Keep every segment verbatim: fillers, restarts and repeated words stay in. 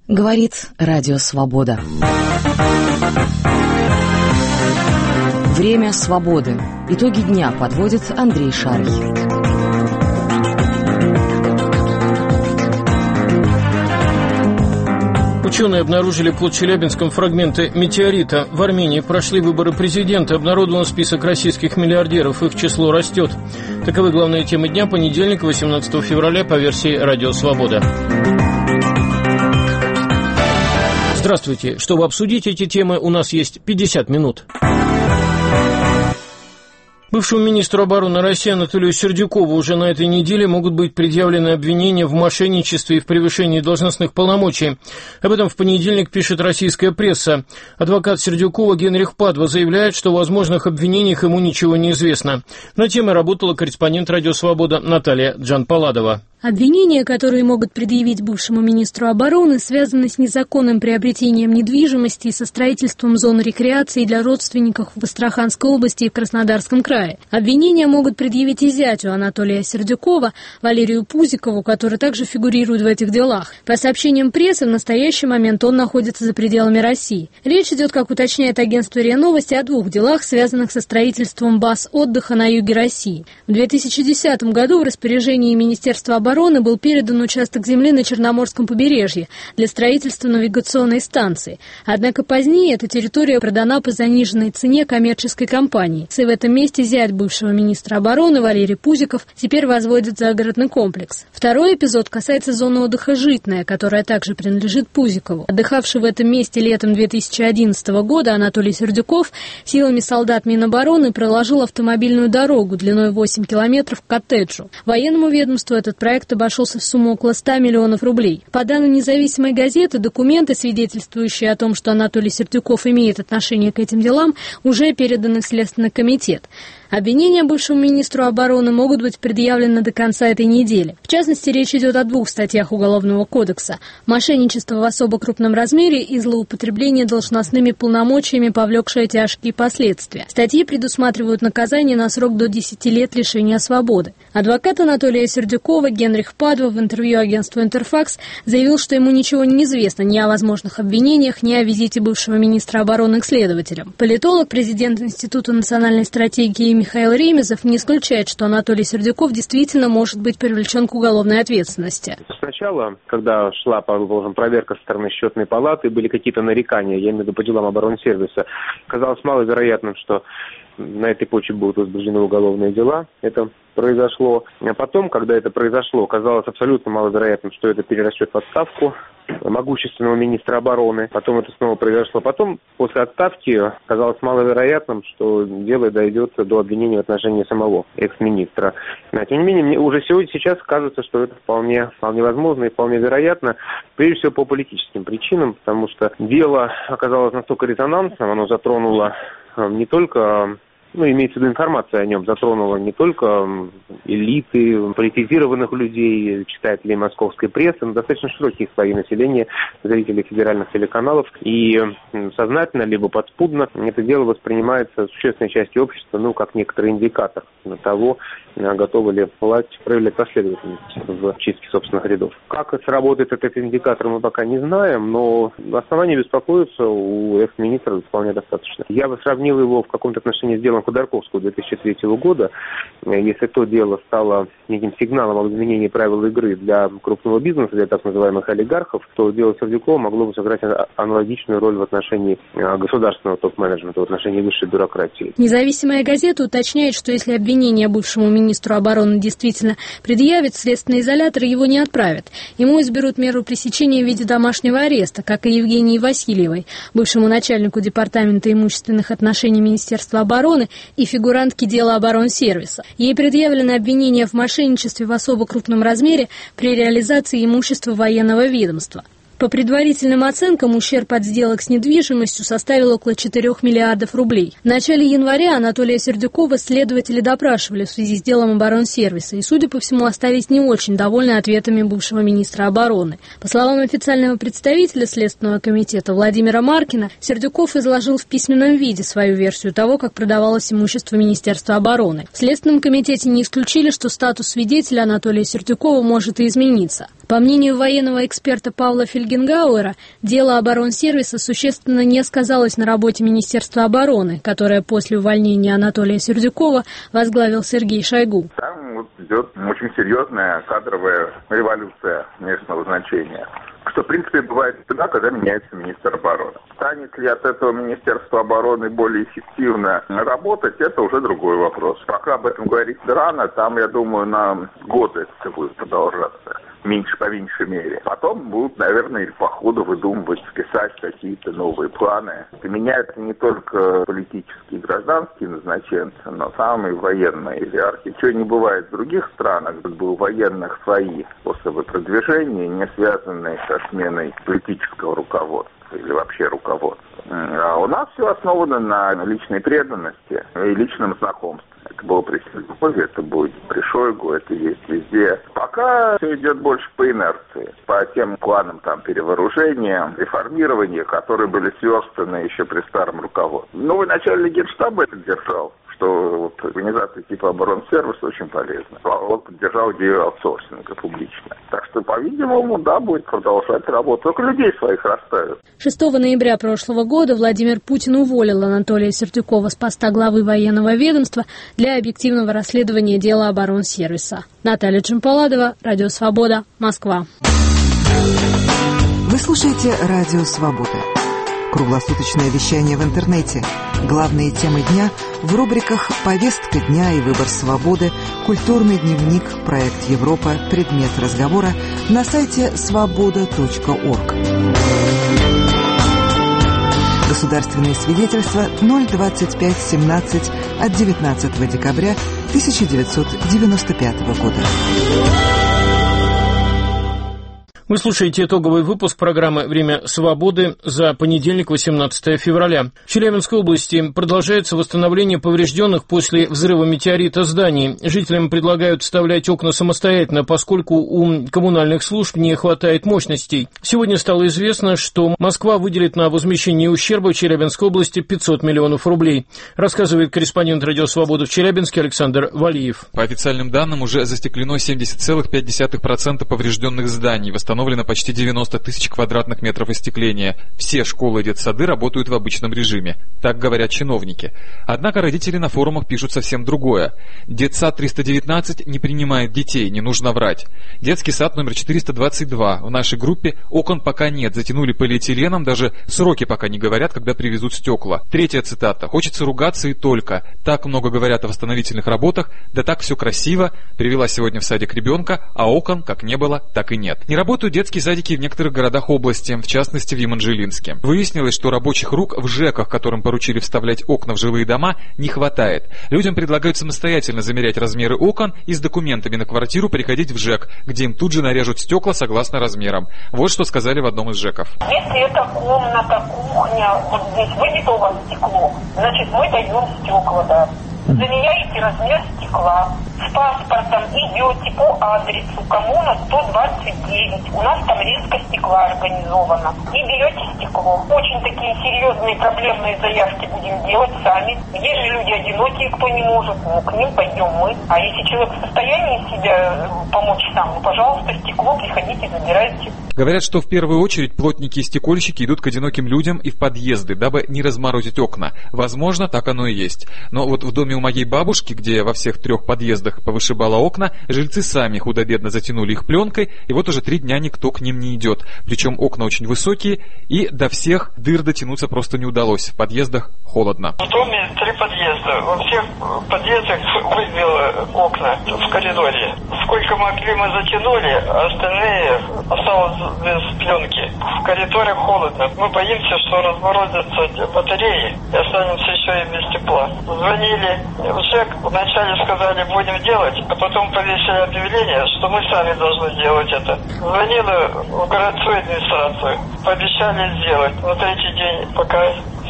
Говорит Радио Свобода. Время свободы. Итоги дня подводит Андрей Шарий. Ученые обнаружили под Челябинском фрагменты метеорита. В Армении прошли выборы президента. Обнародован список российских миллиардеров. Их число растет. Таковы главные темы дня. Понедельник, восемнадцатого февраля, по версии Радио Свобода. Здравствуйте. Чтобы обсудить эти темы, у нас есть пятьдесят минут. Бывшему министру обороны России Анатолию Сердюкову уже на этой неделе могут быть предъявлены обвинения в мошенничестве и в превышении должностных полномочий. Об этом в понедельник пишет российская пресса. Адвокат Сердюкова Генрих Падва заявляет, что о возможных обвинениях ему ничего не известно. Над темой работала корреспондент «Радио Свобода» Наталья Джанпаладова. Обвинения, которые могут предъявить бывшему министру обороны, связаны с незаконным приобретением недвижимости и со строительством зон рекреации для родственников в Астраханской области и в Краснодарском крае. Обвинения могут предъявить и зятю Анатолия Сердюкова, Валерию Пузикову, который также фигурирует в этих делах. По сообщениям прессы, в настоящий момент он находится за пределами России. Речь идет, как уточняет агентство РИА Новости, о двух делах, связанных со строительством баз отдыха на юге России. В две тысячи десятом году в распоряжении Министерства обороны обороны был передан участок земли на Черноморском побережье для строительства навигационной станции. Однако позднее эта территория продана по заниженной цене коммерческой компании. И в этом месте зять бывшего министра обороны Валерий Пузиков теперь возводит загородный комплекс. Второй эпизод касается зоны отдыха «Житная», которая также принадлежит Пузикову. Отдыхавший в этом месте летом две тысячи одиннадцатого года Анатолий Сердюков силами солдат Минобороны проложил автомобильную дорогу длиной восемь километров к коттеджу. Военному ведомству этот проект обошелся в сумму около ста миллионов рублей. По данным независимой газеты, документы, свидетельствующие о том, что Анатолий Сердюков имеет отношение к этим делам, уже переданы в Следственный комитет. Обвинения бывшему министру обороны могут быть предъявлены до конца этой недели. В частности, речь идет о двух статьях Уголовного кодекса: мошенничество в особо крупном размере и злоупотребление должностными полномочиями, повлекшее тяжкие последствия. Статьи предусматривают наказание на срок до десяти лет лишения свободы. Адвокат Анатолия Сердюкова Генрих Падва в интервью агентству «Интерфакс» заявил, что ему ничего не известно ни о возможных обвинениях, ни о визите бывшего министра обороны к следователям. Политолог, президент Института национальной стратегии Михаил Ремезов не исключает, что Анатолий Сердюков действительно может быть привлечен к уголовной ответственности. Сначала, когда шла, положим, проверка со стороны счетной палаты, были какие-то нарекания, я имею в виду по делам оборонсервиса, казалось маловероятным, что на этой почве будут возбуждены уголовные дела. Это произошло. А потом, когда это произошло, казалось абсолютно маловероятным, что это перерастет в отставку могущественного министра обороны. Потом это снова произошло. Потом, после отставки, казалось маловероятным, что дело дойдет до обвинения в отношении самого экс-министра. Но, тем не менее, мне уже сегодня, сейчас кажется, что это вполне, вполне возможно и вполне вероятно, прежде всего по политическим причинам, потому что дело оказалось настолько резонансным, оно затронуло не только... Ну, имеется в виду, информация о нем затронула не только элиты, политизированных людей, читателей московской прессы, но достаточно широкие слои населения, зрителей федеральных телеканалов. И сознательно, либо подспудно это дело воспринимается существенной частью общества, ну, как некоторый индикатор того, готовы ли власть проявлять последовательность в чистке собственных рядов. Как сработает этот индикатор, мы пока не знаем, но оснований беспокоиться у экс-министра вполне достаточно. Я бы сравнил его в каком-то отношении с делом Ходорковского две тысячи третьего года. Если то дело стало неким сигналом об изменении правил игры для крупного бизнеса, для так называемых олигархов, то дело Сердюкова могло бы сыграть аналогичную роль в отношении государственного топ-менеджмента, в отношении высшей бюрократии. Независимая газета уточняет, что если обвинение бывшему министру обороны действительно предъявит, следственный изолятор его не отправят. Ему изберут меру пресечения в виде домашнего ареста, как и Евгении Васильевой, бывшему начальнику департамента имущественных отношений Министерства обороны и фигурантке дела оборонсервиса. Ей предъявлено обвинение в мошенничестве в особо крупном размере при реализации имущества военного ведомства. По предварительным оценкам, ущерб от сделок с недвижимостью составил около четырёх миллиардов рублей. В начале января Анатолия Сердюкова следователи допрашивали в связи с делом оборонсервиса и, судя по всему, остались не очень довольны ответами бывшего министра обороны. По словам официального представителя Следственного комитета Владимира Маркина, Сердюков изложил в письменном виде свою версию того, как продавалось имущество Министерства обороны. В Следственном комитете не исключили, что статус свидетеля Анатолия Сердюкова может и измениться. По мнению военного эксперта Павла Фельгенгауэра, дело оборонсервиса существенно не сказалось на работе Министерства обороны, которое после увольнения Анатолия Сердюкова возглавил Сергей Шойгу. Там вот идет очень серьезная кадровая революция местного значения, что, в принципе, бывает тогда, когда меняется министр обороны. Станет ли от этого Министерства обороны более эффективно работать, это уже другой вопрос. Пока об этом говорить рано, там, я думаю, на годы это будет продолжаться. Меньше по меньшей мере. Потом будут, наверное, по ходу выдумывать, писать какие-то новые планы. И меняются не только политические и гражданские назначенцы, но самые военные иерархии. Чего не бывает в других странах, где у военных свои способы продвижения, не связанные со сменой политического руководства или вообще руководства. А у нас все основано на личной преданности и личном знакомстве. Это было при Сердюкове, это будет при Шойгу, это есть везде. Пока все идет больше по инерции, по тем планам там перевооружения, реформирования, которые были сверстаны еще при старом руководстве. Новый начальник Генштаба это держал, что вот, организация типа оборонсервиса очень полезна. Он поддержал идею аутсорсинга публично. Так что, по-видимому, да, будет продолжать работу. Только людей своих расставят. шестого ноября прошлого года Владимир Путин уволил Анатолия Сердюкова с поста главы военного ведомства для объективного расследования дела оборонсервиса. Наталья Джампаладова, Радио Свобода, Москва. Вы слушаете Радио Свобода. Круглосуточное вещание в интернете. Главные темы дня в рубриках «Повестка дня» и «Выбор свободы», «Культурный дневник», «Проект Европа», «Предмет разговора» на сайте свобода точка орг. Государственные свидетельства ноль двадцать пять семнадцать от девятнадцатого декабря тысяча девятьсот девяносто пятого года. Вы слушаете итоговый выпуск программы «Время свободы» за понедельник, восемнадцатое февраля. В Челябинской области продолжается восстановление поврежденных после взрыва метеорита зданий. Жителям предлагают вставлять окна самостоятельно, поскольку у коммунальных служб не хватает мощностей. Сегодня стало известно, что Москва выделит на возмещение ущерба в Челябинской области пятьсот миллионов рублей. Рассказывает корреспондент «Радио Свобода» в Челябинске Александр Валиев. По официальным данным, уже застеклено семьдесят целых пять десятых процента поврежденных зданий. Восстановлено почти девяносто тысяч квадратных метров остекления. Все школы и детсады работают в обычном режиме. Так говорят чиновники. Однако родители на форумах пишут совсем другое. Детсад триста девятнадцать не принимает детей, не нужно врать. Детский сад номер четыреста двадцать два. В нашей группе окон пока нет, затянули полиэтиленом, даже сроки пока не говорят, когда привезут стекла. Третья цитата. Хочется ругаться и только. Так много говорят о восстановительных работах, да так все красиво. Привела сегодня в садик ребенка, а окон как не было, так и нет. Не работают детские садики в некоторых городах области, в частности в Еманжелинске. Выяснилось, что рабочих рук в ЖЭКах, которым поручили вставлять окна в жилые дома, не хватает. Людям предлагают самостоятельно замерять размеры окон и с документами на квартиру приходить в ЖЭК, где им тут же нарежут стекла согласно размерам. Вот что сказали в одном из ЖЭКов. Если это комната, кухня, вот здесь выбито у вас стекло, значит мы даем стекла, да. Замеряете размер стекла. С паспортом идете по адресу коммуна сто двадцать девять. У нас там резка стекла организована. И берете стекло. Очень такие серьезные проблемные заявки будем делать сами. Где же люди одинокие, кто не может? Ну, к ним пойдем мы. А если человек в состоянии себя помочь сам, ну, пожалуйста, стекло, приходите, забирайте. Говорят, что в первую очередь плотники и стекольщики идут к одиноким людям и в подъезды, дабы не разморозить окна. Возможно, так оно и есть. Но вот в доме у моей бабушки, где я во всех трех подъездах повышибала окна, жильцы сами худо-бедно затянули их пленкой, и вот уже три дня никто к ним не идет. Причем окна очень высокие, и до всех дыр дотянуться просто не удалось. В подъездах холодно. В доме три подъезда. Во всех подъездах выбило окна в коридоре. Сколько могли, мы затянули, а остальные осталось без пленки. В коридоре холодно. Мы боимся, что разморозятся батареи и останемся еще и без тепла. Звонили в ЖЭК, вначале сказали, будем делать, а потом повесили объявление, что мы сами должны делать это. Звонила в городскую администрацию, пообещали сделать. На третий день, пока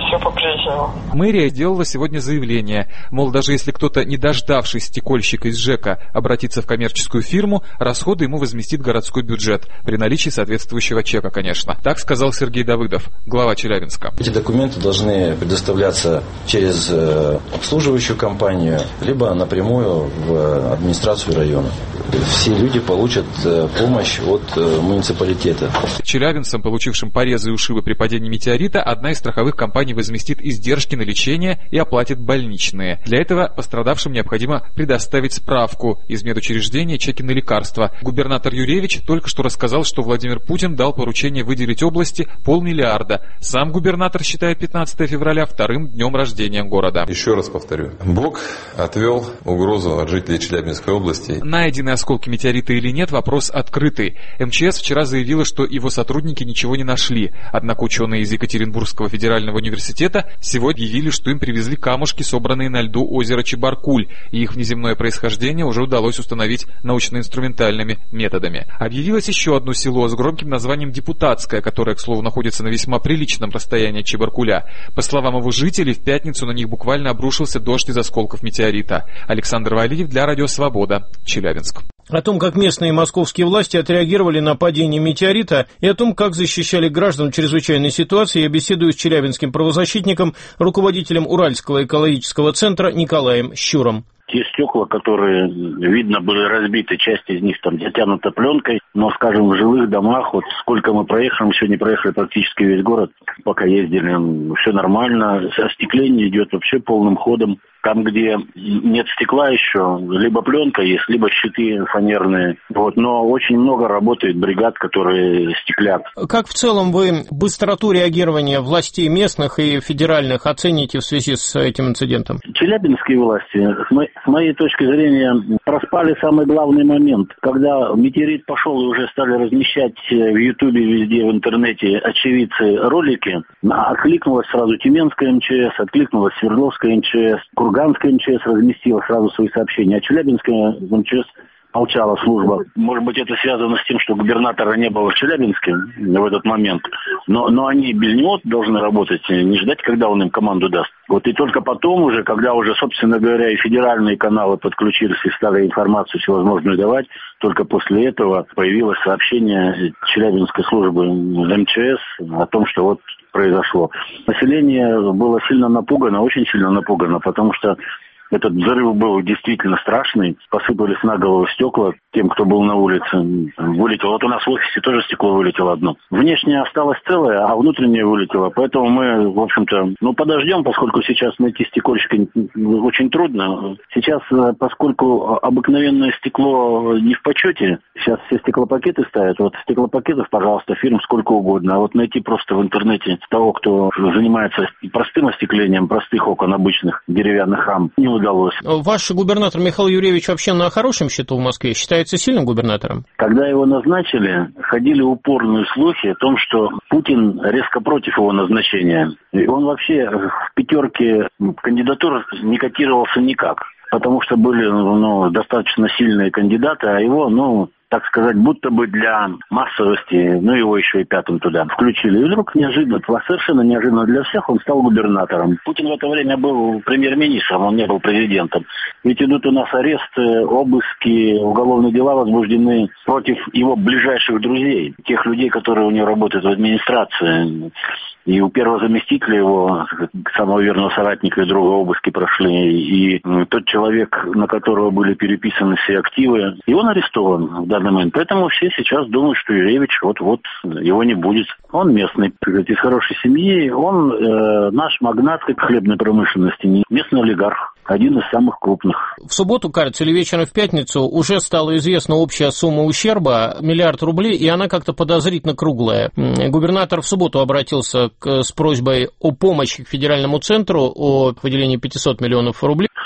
все по-прежнему. Мэрия сделала сегодня заявление, мол, даже если кто-то, не дождавшись стекольщика из ЖЭКа, обратится в коммерческую фирму, расходы ему возместит городской бюджет, при наличии соответствующего чека, конечно. Так сказал Сергей Давыдов, глава Челябинска. Эти документы должны предоставляться через обслуживающую компанию, либо напрямую в администрацию района. Все люди получат помощь от муниципалитета. Челябинцам, получившим порезы и ушибы при падении метеорита, одна из страховых компаний возместит издержки на лечение и оплатит больничные. Для этого пострадавшим необходимо предоставить справку из медучреждения, чеки на лекарства. Губернатор Юревич только что рассказал, что Владимир Путин дал поручение выделить области полмиллиарда. Сам губернатор считает пятнадцатое февраля вторым днем рождения города. Еще раз повторю. Бог отвел угрозу от жителей Челябинской области. Найдены осколки метеорита или нет, вопрос открытый. эм че эс вчера заявила, что его сотрудники ничего не нашли. Однако ученые из Екатеринбургского федерального университета сегодня объявили, что им привезли камушки, собранные на льду озера Чебаркуль, и их внеземное происхождение уже удалось установить научно-инструментальными методами. Объявилось еще одно село с громким названием Депутатское, которое, к слову, находится на весьма приличном расстоянии от Чебаркуля. По словам его жителей, в пятницу на них буквально обрушился дождь из осколков метеорита. Александр Валиев для Радио Свобода, Челябинск. О том, как местные московские власти отреагировали на падение метеорита, и о том, как защищали граждан в чрезвычайной ситуации, я беседую с челябинским правозащитником, руководителем Уральского экологического центра Николаем Щуром. Те стекла, которые, видно, были разбиты, часть из них там затянута пленкой, но, скажем, в жилых домах, вот сколько мы проехали, мы сегодня проехали практически весь город, пока ездили, все нормально, остекление идет вообще полным ходом. Там, где нет стекла еще, либо пленка есть, либо щиты фанерные. Вот, но очень много работает бригад, которые стеклят. Как в целом вы быстроту реагирования властей местных и федеральных оцените в связи с этим инцидентом? Челябинские власти, с, мо- с моей точки зрения, проспали самый главный момент. Когда метеорит пошел и уже стали размещать в Ютубе, везде в интернете очевидцы ролики, откликнулась сразу Тюменская эм че эс, откликнулась Свердловская эм че эс, Курганская эм че эс разместила сразу свои сообщения, а Челябинская эм че эс молчала служба. Может быть, это связано с тем, что губернатора не было в Челябинске в этот момент, но, но они без него должны работать, не ждать, когда он им команду даст. Вот и только потом уже, когда уже, собственно говоря, и федеральные каналы подключились и стали информацию всевозможную давать, только после этого появилось сообщение Челябинской службы эм че эс о том, что вот произошло. Население было сильно напугано, очень сильно напугано, потому что этот взрыв был действительно страшный. Посыпались на голову стекла тем, кто был на улице. Вылетело. Вот у нас в офисе тоже стекло вылетело одно. Внешнее осталось целое, а внутреннее вылетело. Поэтому мы, в общем-то, ну, подождем, поскольку сейчас найти стекольщика очень трудно. Сейчас, поскольку обыкновенное стекло не в почете, сейчас все стеклопакеты ставят. Вот стеклопакетов, пожалуйста, фирм сколько угодно. А вот найти просто в интернете того, кто занимается простым остеклением, простых окон, обычных деревянных рам, не удалось. Ваш губернатор Михаил Юрьевич вообще на хорошем счету в Москве? Считается сильным губернатором? Когда его назначили, ходили упорные слухи о том, что Путин резко против его назначения. И он вообще в пятерке кандидатур не котировался никак, потому что были ну, достаточно сильные кандидаты, а его, ну, так сказать, будто бы для массовости, ну, его еще и пятым туда включили. И вдруг неожиданно, совершенно неожиданно для всех, он стал губернатором. Путин в это время был премьер-министром, он не был президентом. Ведь идут у нас аресты, обыски, уголовные дела возбуждены против его ближайших друзей, тех людей, которые у него работают в администрации. И у первого заместителя его, самого верного соратника и друга, обыски прошли. И тот человек, на которого были переписаны все активы, и он арестован в данный момент. Поэтому все сейчас думают, что Юрьевич вот-вот его не будет. Он местный, из хорошей семьи. Он э, наш магнат хлебной промышленности, местный олигарх. Один из самых крупных. В субботу, кажется, или вечером в пятницу уже стала известна общая сумма ущерба, миллиард рублей, и она как-то подозрительно круглая. Губернатор в субботу обратился к, с просьбой о помощи к федеральному центру, о выделении пятьсот миллионов рублей.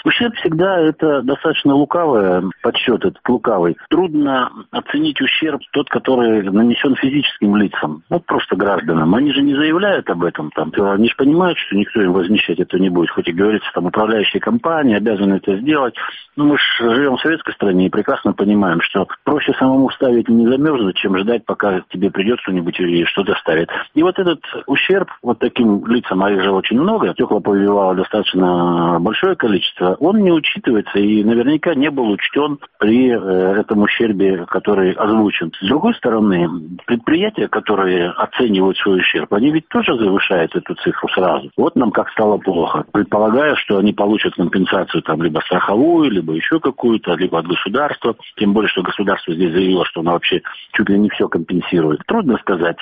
Ущерб всегда это достаточно лукавый подсчет, этот лукавый. Трудно оценить ущерб тот, который нанесен физическим лицам, вот просто гражданам. Они же не заявляют об этом, там, они же понимают, что никто им возмещать это не будет, хоть и говорится, там, управляющие компании обязаны это сделать. Но мы же живем в советской стране и прекрасно понимаем, что проще самому вставить и не замерзнуть, чем ждать, пока тебе придет кто-нибудь и что-то ставит. И вот этот ущерб вот таким лицам, а их же очень много, стекла повыбивало достаточно большое количество, он не учитывается и наверняка не был учтен при э, этом ущербе, который озвучен. С другой стороны, предприятия, которые оценивают свой ущерб, они ведь тоже завышают эту цифру сразу. Вот нам как стало плохо. Предполагая, что они получат компенсацию там либо страховую, либо еще какую-то, либо от государства. Тем более, что государство здесь заявило, что оно вообще чуть ли не все компенсирует. Трудно сказать.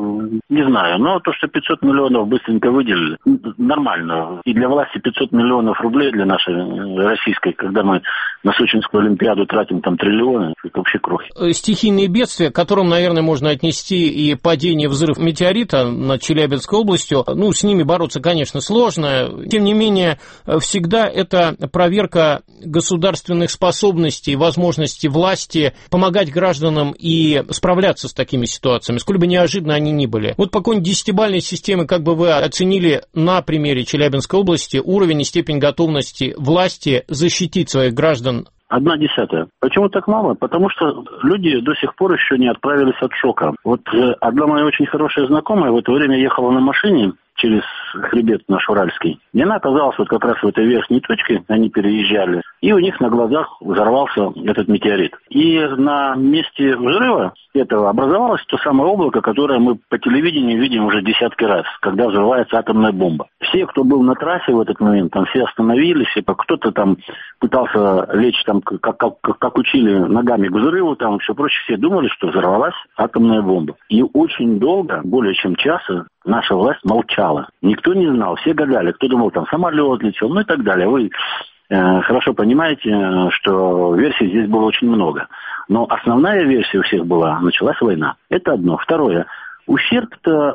Не знаю. Но то, что пятьсот миллионов быстренько выделили, нормально. И для власти пятьсот миллионов рублей для нашей российской, когда мы на Сочинскую Олимпиаду тратим там триллионы, это вообще крохи. Стихийные бедствия, к которым, наверное, можно отнести и падение, взрыв метеорита над Челябинской областью, ну, с ними бороться, конечно, сложно. Тем не менее, всегда это проверка государственных способностей, возможностей власти помогать гражданам и справляться с такими ситуациями, сколь бы неожиданно они ни были. Вот по какой-нибудь десятибалльной системе, как бы вы оценили на примере Челябинской области уровень и степень готовности власти защитить своих граждан? Одна десятая. Почему так мало? Потому что люди до сих пор еще не отправились от шока. Вот э, одна моя очень хорошая знакомая в это время ехала на машине через хребет наш Уральский. И она оказалась вот как раз в этой верхней точке, они переезжали, и у них на глазах взорвался этот метеорит. И на месте взрыва этого образовалось то самое облако, которое мы по телевидению видим уже десятки раз, когда взрывается атомная бомба. Все, кто был на трассе в этот момент, там все остановились, и кто-то там пытался лечь, там, как, как, как учили, ногами к взрыву, там и все прочее, все думали, что взорвалась атомная бомба. И очень долго, более чем часа, наша власть молчала. Никто не знал, все гадали, кто думал, там самолет летел, ну и так далее. Вы э, хорошо понимаете, что версий здесь было очень много. Но основная версия у всех была, началась война. Это одно. Второе. Ущерб-то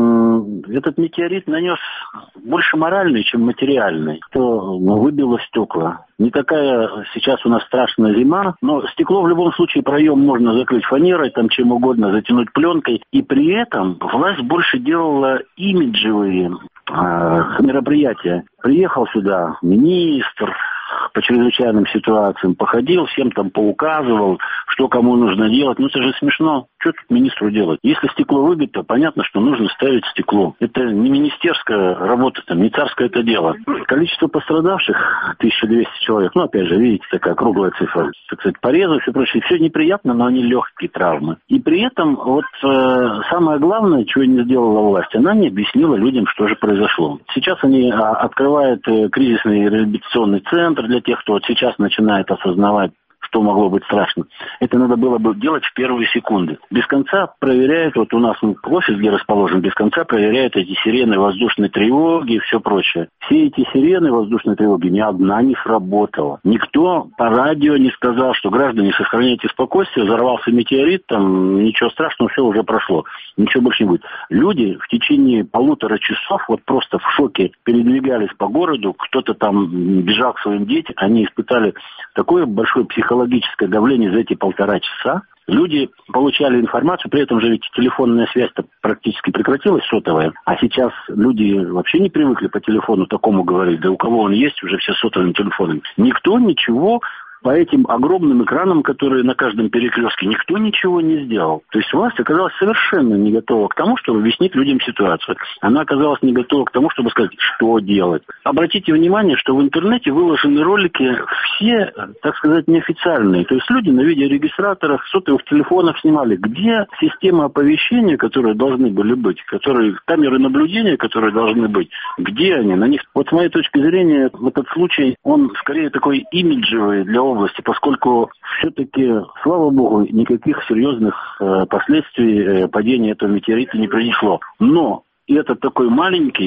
м- этот метеорит нанес больше моральный, чем материальный. Что ну, выбило стекла. Не такая сейчас у нас страшная зима, но стекло в любом случае проем можно закрыть фанерой, там чем угодно, затянуть пленкой. И при этом власть больше делала имиджевые э, мероприятия. Приехал сюда министр по чрезвычайным ситуациям, походил, всем там поуказывал, что кому нужно делать. Ну, это же смешно. Что тут министру делать? Если стекло выбито, понятно, что нужно ставить стекло. Это не министерская работа, там, не царское это дело. Количество пострадавших тысяча двести человек. Ну, опять же, видите, такая круглая цифра. Так сказать, порезы, все прочее. Все неприятно, но они легкие травмы. И при этом, вот э, самое главное, чего не сделала власть, она не объяснила людям, что же произошло. Сейчас они а, открывают э, кризисный реабилитационный центр для тех, кто вот сейчас начинает осознавать, что могло быть страшно. Это надо было бы делать в первые секунды. Без конца проверяют, вот у нас офис, где расположен, без конца проверяют эти сирены воздушной тревоги и все прочее. Все эти сирены воздушной тревоги ни одна не сработала. Никто по радио не сказал, что граждане, сохраняйте спокойствие, взорвался метеорит, там ничего страшного, все уже прошло. Ничего больше не будет. Люди в течение полутора часов вот просто в шоке передвигались по городу, кто-то там бежал к своим детям, они испытали такое большое психологическое давление за эти полтора часа. Люди получали информацию, при этом же ведь телефонная связь-то практически прекратилась, сотовая. А сейчас люди вообще не привыкли по телефону такому говорить. Да у кого он есть, уже все сотовыми телефонами. Никто ничего по этим огромным экранам, которые на каждом перекрестке, никто ничего не сделал. То есть власть оказалась совершенно не готова к тому, чтобы объяснить людям ситуацию. Она оказалась не готова к тому, чтобы сказать, что делать. Обратите внимание, что в интернете выложены ролики все, так сказать, неофициальные. То есть люди на видеорегистраторах, сотовых телефонах снимали, где система оповещения, которые должны были быть, которые, камеры наблюдения, которые должны быть, где они, на них. Вот с моей точки зрения, этот случай, он скорее такой имиджевый для области, поскольку все-таки, слава богу, никаких серьезных э, последствий э, падения этого метеорита не принесло. Но этот такой маленький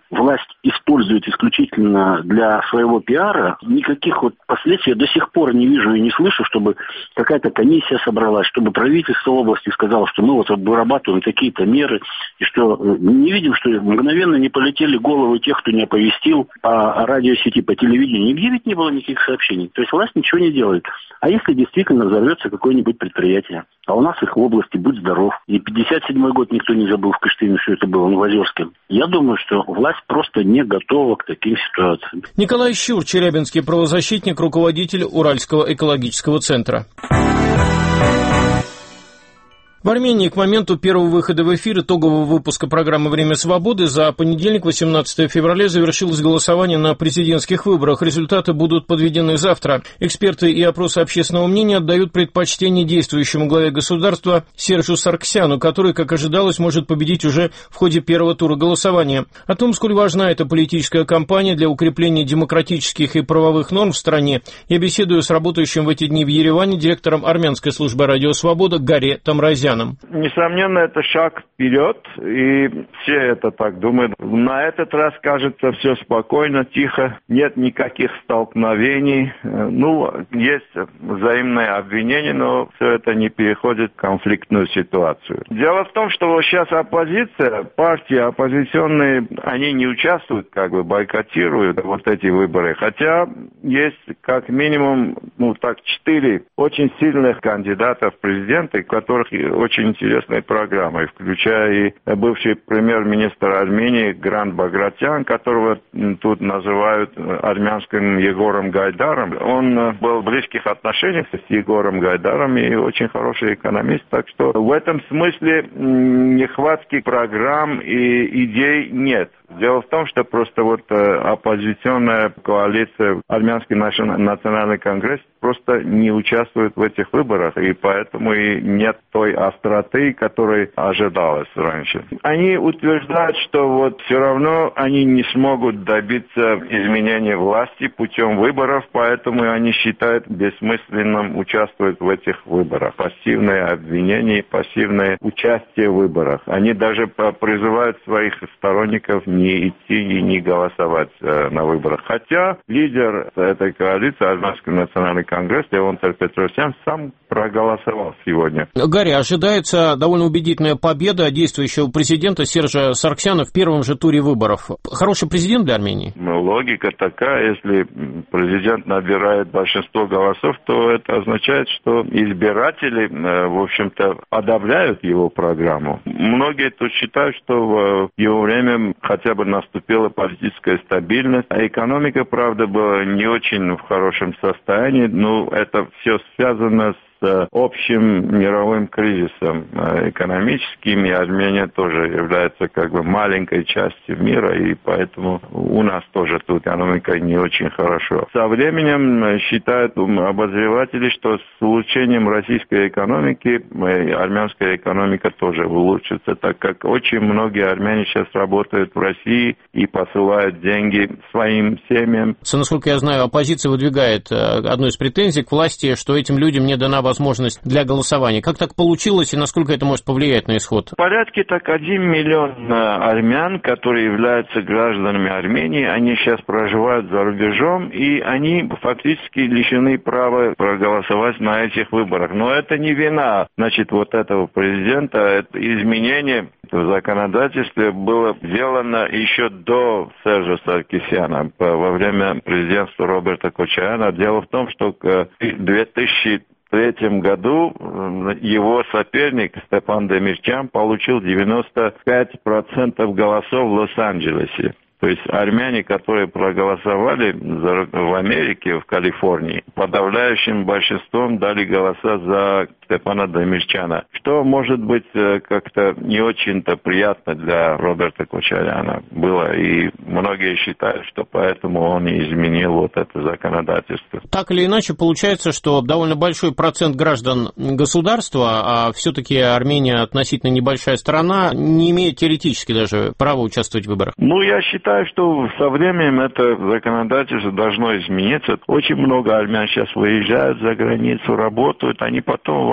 власть использует исключительно для своего пиара, никаких вот последствий я до сих пор не вижу и не слышу, чтобы какая-то комиссия собралась, чтобы правительство области сказало, что мы вот вырабатываем такие-то меры, и что не видим, что мгновенно не полетели головы тех, кто не оповестил по радиосети, по телевидению. Нигде ведь не было никаких сообщений. То есть власть ничего не делает. А если действительно взорвется какое-нибудь предприятие, а у нас их в области, будь здоров, и пятьдесят седьмой год никто не забыл в Кыштыме, что это было, в Новозерске, я думаю, что власть просто не готова к таким ситуациям. Николай Щур, челябинский правозащитник, руководитель Уральского экологического центра. В Армении к моменту первого выхода в эфир итогового выпуска программы «Время свободы» за понедельник, восемнадцатое февраля, завершилось голосование на президентских выборах. Результаты будут подведены завтра. Эксперты и опросы общественного мнения отдают предпочтение действующему главе государства Сержу Сарксяну, который, как ожидалось, может победить уже в ходе первого тура голосования. О том, сколь важна эта политическая кампания для укрепления демократических и правовых норм в стране, я беседую с работающим в эти дни в Ереване директором армянской службы «Радио Свобода» Гаре Тамразяном. Несомненно, это шаг вперед, и все это так думают. На этот раз, кажется, все спокойно, тихо, нет никаких столкновений. Ну, есть взаимное обвинение, но все это не переходит в конфликтную ситуацию. Дело в том, что сейчас оппозиция, партии оппозиционные, они не участвуют, как бы бойкотируют вот эти выборы. Хотя есть как минимум, ну так, четыре очень сильных кандидата в президенты, которых очень интересной программой, включая и бывший премьер-министр Армении Грант Багратян, которого тут называют армянским Егором Гайдаром. Он был в близких отношениях с Егором Гайдаром и очень хороший экономист, так что в этом смысле нехватки программ и идей нет. Дело в том, что просто вот э, оппозиционная коалиция, Армянский национальный конгресс, просто не участвует в этих выборах, и поэтому и нет той остроты, которой ожидалось раньше. Они утверждают, что вот все равно они не смогут добиться изменения власти путем выборов, поэтому они считают бессмысленным участвовать в этих выборах. Пассивное обвинение, пассивное участие в выборах. Они даже призывают своих сторонников не идти и не голосовать э, на выборах. Хотя лидер этой коалиции, Армянский национальный конгресс, Левон Тер-Петросян, сам проголосовал сегодня. Гарри, ожидается довольно убедительная победа действующего президента Сержа Сарксяна в первом же туре выборов. Хороший президент для Армении? Ну, логика такая, если президент набирает большинство голосов, то это означает, что избиратели, э, в общем-то, одобряют его программу. Многие тут считают, что в его время хотя бы наступила политическая стабильность, а экономика, правда, была не очень в хорошем состоянии, но это все связано с с общим мировым кризисом экономическим, и Армения тоже является как бы маленькой частью мира, и поэтому у нас тоже тут экономика не очень хорошо. Со временем считают обозреватели, что с улучшением российской экономики армянская экономика тоже улучшится, так как очень многие армяне сейчас работают в России и посылают деньги своим семьям. Насколько я знаю, оппозиция выдвигает одну из претензий к власти, что этим людям не дана возможность для голосования. Как так получилось и насколько это может повлиять на исход? В порядке так один миллион армян, которые являются гражданами Армении, они сейчас проживают за рубежом, и они фактически лишены права проголосовать на этих выборах. Но это не вина, значит, вот этого президента. Это изменение в законодательстве было сделано еще до Сержа Саркисяна, во время президентства Роберта Кочаряна. Дело в том, что к две тысячи В две тысячи третьем году его соперник Степан Демирчян получил девяносто пять процентов голосов в Лос-Анджелесе. То есть армяне, которые проголосовали в Америке, в Калифорнии, подавляющим большинством дали голоса за Степана Демирчяна, что может быть как-то не очень-то приятно для Роберта Кочаряна было, и многие считают, что поэтому он и изменил вот это законодательство. Так или иначе, получается, что довольно большой процент граждан государства, а все-таки Армения относительно небольшая страна, не имеет теоретически даже права участвовать в выборах. Ну, я считаю, что со временем это законодательство должно измениться. Очень много армян сейчас выезжают за границу, работают, они потом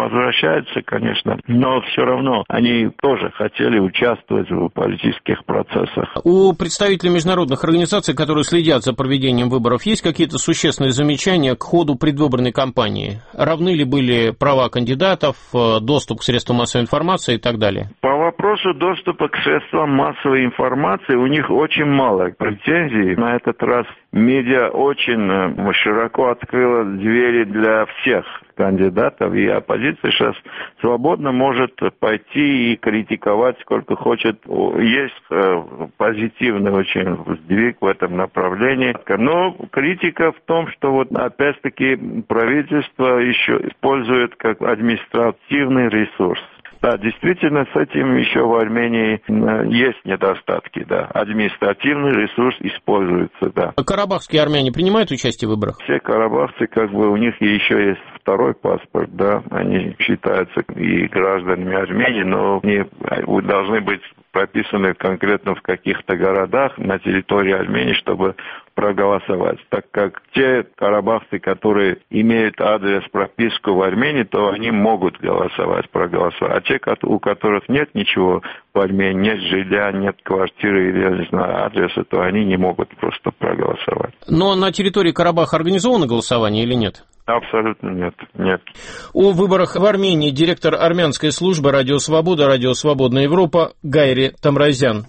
возвращаются, конечно, но все равно они тоже хотели участвовать в политических процессах. У представителей международных организаций, которые следят за проведением выборов, есть какие-то существенные замечания к ходу предвыборной кампании? Равны ли были права кандидатов, доступ к средствам массовой информации и так далее? По вопросу доступа к средствам массовой информации у них очень мало претензий. На этот раз медиа очень широко открыла двери для всех кандидатов, и оппозиция сейчас свободно может пойти и критиковать сколько хочет. Есть э, позитивный очень сдвиг в этом направлении. Но критика в том, что вот опять-таки правительство еще использует как административный ресурс. Да, действительно, с этим еще в Армении есть недостатки, да. Административный ресурс используется, да. Карабахские армяне принимают участие в выборах? Все карабахцы, как бы, у них еще есть второй паспорт, да. Они считаются и гражданами Армении, но они должны быть прописаны конкретно в каких-то городах на территории Армении, чтобы проголосовать. Так как те карабахцы, которые имеют адрес, прописку в Армении, то они могут голосовать, проголосовать. А те, у которых нет ничего в Армении, нет жилья, нет квартиры или, я не знаю, адреса, то они не могут просто проголосовать. Но на территории Карабаха организовано голосование или нет? Абсолютно нет, нет. О выборах в Армении директор армянской службы «Радио Свобода», «Радио Свободная Европа» Гайри Тамразян.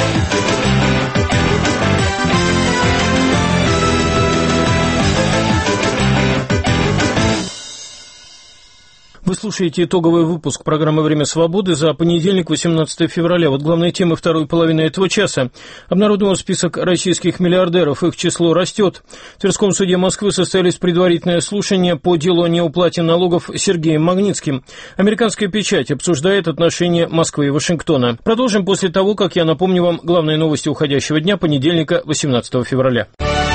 Вы слушаете итоговый выпуск программы «Время свободы» за понедельник, восемнадцатое февраля. Вот главные темы второй половины этого часа. Обнародован список российских миллиардеров, их число растет. В Тверском суде Москвы состоялись предварительные слушания по делу о неуплате налогов Сергеем Магнитским. Американская печать обсуждает отношения Москвы и Вашингтона. Продолжим после того, как я напомню вам главные новости уходящего дня, понедельника, восемнадцатого февраля.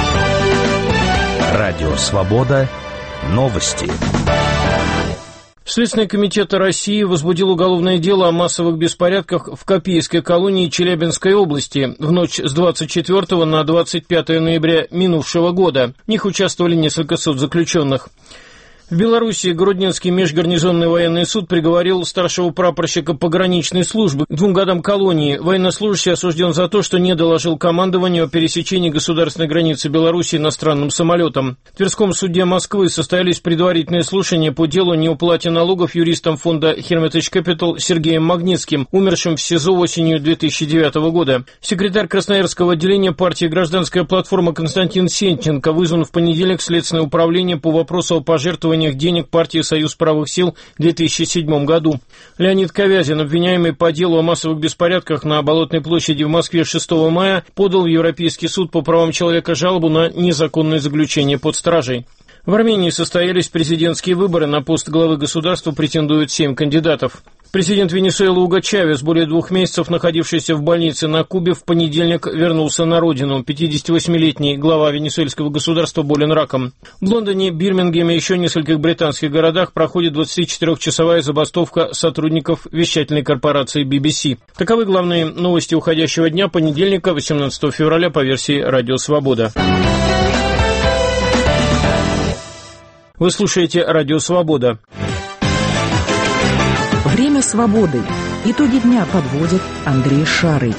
Радио «Свобода». Новости. Следственный комитет России возбудил уголовное дело о массовых беспорядках в Копейской колонии Челябинской области в ночь с двадцать четвёртого на двадцать пятое ноября минувшего года. В них участвовали несколько сот заключенных. В Белоруссии Гродненский межгарнизонный военный суд приговорил старшего прапорщика пограничной службы к двум годам колонии. Военнослужащий осужден за то, что не доложил командованию о пересечении государственной границы Беларуси иностранным самолетом. В Тверском суде Москвы состоялись предварительные слушания по делу о неуплате налогов юристам фонда Hermitage Capital Сергеем Магнитским, умершим в СИЗО осенью две тысячи девятого года. Секретарь Красноярского отделения партии «Гражданская платформа» Константин Сенченко вызван в понедельник в Следственное управление по вопросу о пожертвовании денег партии «Союз правых сил» в две тысячи седьмом году. Леонид Ковязин, обвиняемый по делу о массовых беспорядках на Болотной площади в Москве шестого мая, подал в Европейский суд по правам человека жалобу на незаконное заключение под стражей. В Армении состоялись президентские выборы. На пост главы государства претендуют семь кандидатов. Президент Венесуэлы Уго Чавес, более двух месяцев находившийся в больнице на Кубе, в понедельник вернулся на родину. пятидесятивосьмилетний глава венесуэльского государства болен раком. В Лондоне, Бирмингеме и еще нескольких британских городах проходит двадцатичетырехчасовая забастовка сотрудников вещательной корпорации би би си. Таковы главные новости уходящего дня, понедельника, восемнадцатого февраля, по версии «Радио Свобода». Вы слушаете «Радио Свобода». Время свободы. Итоги дня подводит Андрей Шарый.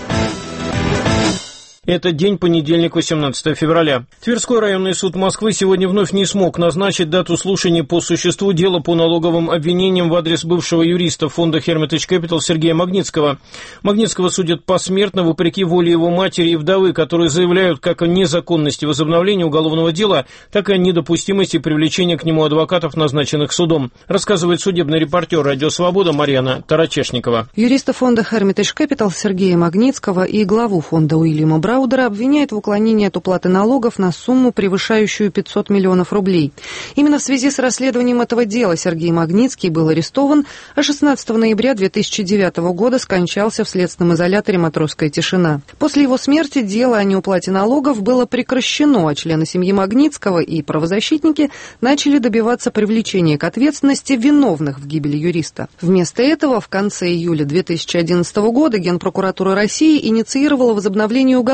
Это день понедельник, восемнадцатого февраля. Тверской районный суд Москвы сегодня вновь не смог назначить дату слушаний по существу дела по налоговым обвинениям в адрес бывшего юриста фонда Hermitage Capital Сергея Магнитского. Магнитского судят посмертно, вопреки воле его матери и вдовы, которые заявляют как о незаконности возобновления уголовного дела, так и о недопустимости привлечения к нему адвокатов, назначенных судом. Рассказывает судебный репортер «Радио Свобода» Марьяна Тарачешникова. Юриста фонда Hermitage Capital Сергея Магнитского и главу фонда Уильяма Браудера Браудера обвиняет в уклонении от уплаты налогов на сумму, превышающую пятьсот миллионов рублей. Именно в связи с расследованием этого дела Сергей Магнитский был арестован, а шестнадцатого ноября две тысячи девятого года скончался в следственном изоляторе «Матросская тишина». После его смерти дело о неуплате налогов было прекращено, а члены семьи Магнитского и правозащитники начали добиваться привлечения к ответственности виновных в гибели юриста. Вместо этого в конце июля две тысячи одиннадцатого года Генпрокуратура России инициировала возобновление уголовного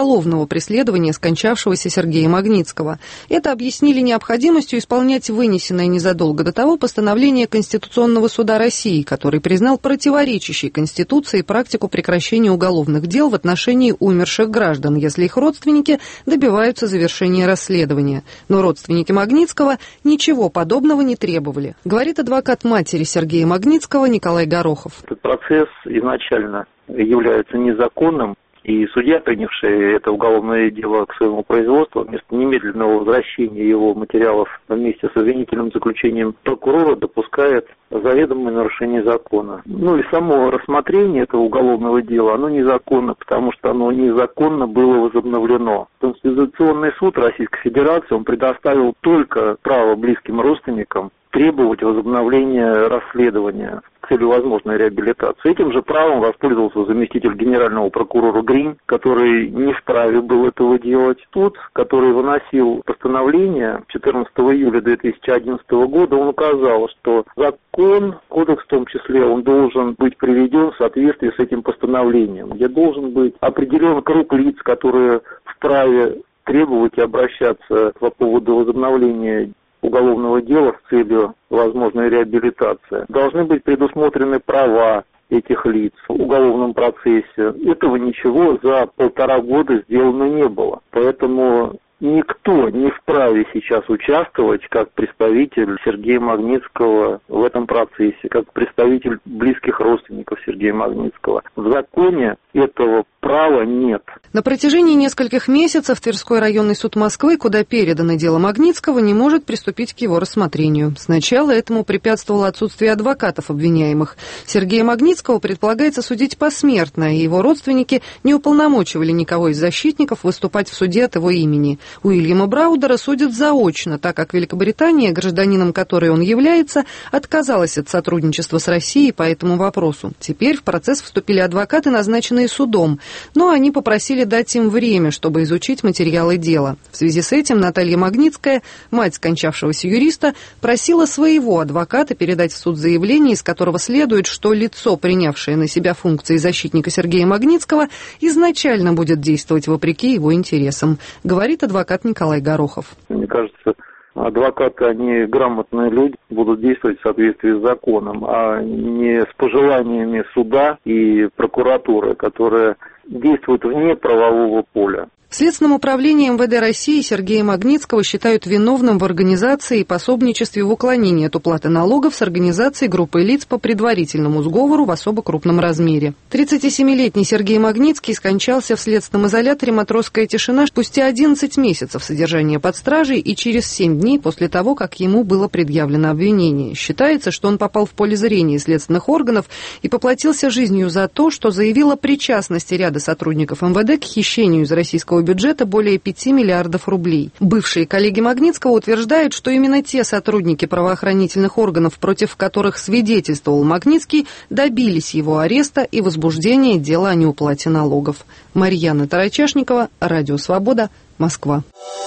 уголовного преследования скончавшегося Сергея Магнитского. Это объяснили необходимостью исполнять вынесенное незадолго до того постановление Конституционного суда России, который признал противоречащей Конституции практику прекращения уголовных дел в отношении умерших граждан, если их родственники добиваются завершения расследования. Но родственники Магнитского ничего подобного не требовали, говорит адвокат матери Сергея Магнитского Николай Горохов. Этот процесс изначально является незаконным, и судья, принявший это уголовное дело к своему производству, вместо немедленного возвращения его материалов вместе с обвинительным заключением прокурора допускает заведомое нарушение закона. Ну и само рассмотрение этого уголовного дела, оно незаконно, потому что оно незаконно было возобновлено. Конституционный суд Российской Федерации, он предоставил только право близким родственникам требовать возобновления расследования с целью возможной реабилитации. Этим же правом воспользовался заместитель генерального прокурора Грин, который не вправе был этого делать. Суд, который выносил постановление четырнадцатого июля две тысячи одиннадцатого года, он указал, что закон, кодекс в том числе, он должен быть приведен в соответствии с этим постановлением, где должен быть определен круг лиц, которые вправе требовать и обращаться по поводу возобновления уголовного дела с целью возможной реабилитации. Должны быть предусмотрены права этих лиц в уголовном процессе. Этого ничего за полтора года сделано не было. Поэтому никто не вправе сейчас участвовать как представитель Сергея Магнитского в этом процессе, как представитель близких родственников Сергея Магнитского. В законе этого права нет. На протяжении нескольких месяцев Тверской районный суд Москвы, куда передано дело Магнитского, не может приступить к его рассмотрению. Сначала этому препятствовало отсутствие адвокатов обвиняемых. Сергея Магнитского предполагается судить посмертно, и его родственники не уполномочивали никого из защитников выступать в суде от его имени. Уильяма Браудера судят заочно, так как Великобритания, гражданином которой он является, отказалась от сотрудничества с Россией по этому вопросу. Теперь в процесс вступили адвокаты, назначенные судом, но они попросили дать им время, чтобы изучить материалы дела. В связи с этим Наталья Магнитская, мать скончавшегося юриста, просила своего адвоката передать в суд заявление, из которого следует, что лицо, принявшее на себя функции защитника Сергея Магнитского, изначально будет действовать вопреки его интересам, говорит адвокат адвокат Николай Горохов. Мне кажется, адвокаты, они грамотные люди, будут действовать в соответствии с законом, а не с пожеланиями суда и прокуратуры, которые действуют вне правового поля. В Следственном управлении эм вэ дэ России Сергея Магнитского считают виновным в организации и пособничестве в уклонении от уплаты налогов с организацией группы лиц по предварительному сговору в особо крупном размере. тридцатисемилетний Сергей Магнитский скончался в следственном изоляторе «Матросская тишина» спустя одиннадцать месяцев содержания под стражей и через семь дней после того, как ему было предъявлено обвинение. Считается, что он попал в поле зрения следственных органов и поплатился жизнью за то, что заявил о причастности ряда сотрудников эм вэ дэ к хищению из российского бюджета более пяти миллиардов рублей. Бывшие коллеги Магнитского утверждают, что именно те сотрудники правоохранительных органов, против которых свидетельствовал Магнитский, добились его ареста и возбуждения дела о неуплате налогов. Марьяна Тарачашникова, Радио Свобода, Москва.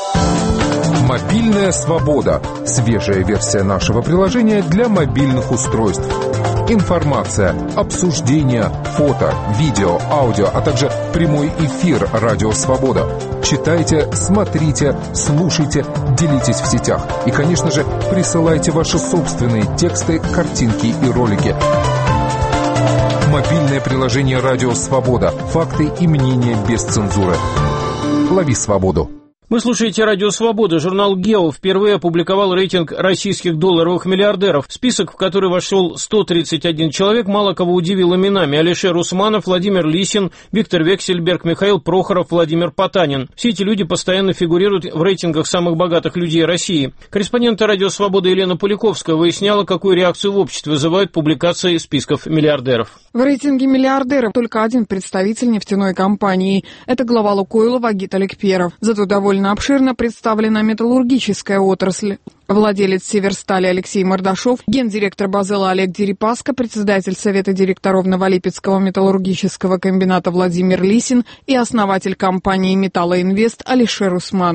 Мобильная свобода. Свежая версия нашего приложения для мобильных устройств. Информация, обсуждения, фото, видео, аудио, а также прямой эфир «Радио Свобода». Читайте, смотрите, слушайте, делитесь в сетях. И, конечно же, присылайте ваши собственные тексты, картинки и ролики. Мобильное приложение «Радио Свобода». Факты и мнения без цензуры. Лови свободу. Вы слушаете «Радио Свобода». Журнал «Гео» впервые опубликовал рейтинг российских долларовых миллиардеров. Список, в который вошел сто тридцать один человек, мало кого удивил именами: Алишер Усманов, Владимир Лисин, Виктор Вексельберг, Михаил Прохоров, Владимир Потанин. Все эти люди постоянно фигурируют в рейтингах самых богатых людей России. Корреспондент «Радио Свобода» Елена Поликовская выясняла, какую реакцию в обществе вызывают публикации списков миллиардеров. В рейтинге миллиардеров только один представитель нефтяной компании. Это глава «Лукойла» Вагит Аликперов. Зато довольно обширно представлена металлургическая отрасль. Владелец «Северстали» Алексей Мордашов, гендиректор «Базела» Олег Дерипаска, председатель Совета директоров Новолипецкого металлургического комбината Владимир Лисин и основатель компании «Металлоинвест» Алишер Усманов.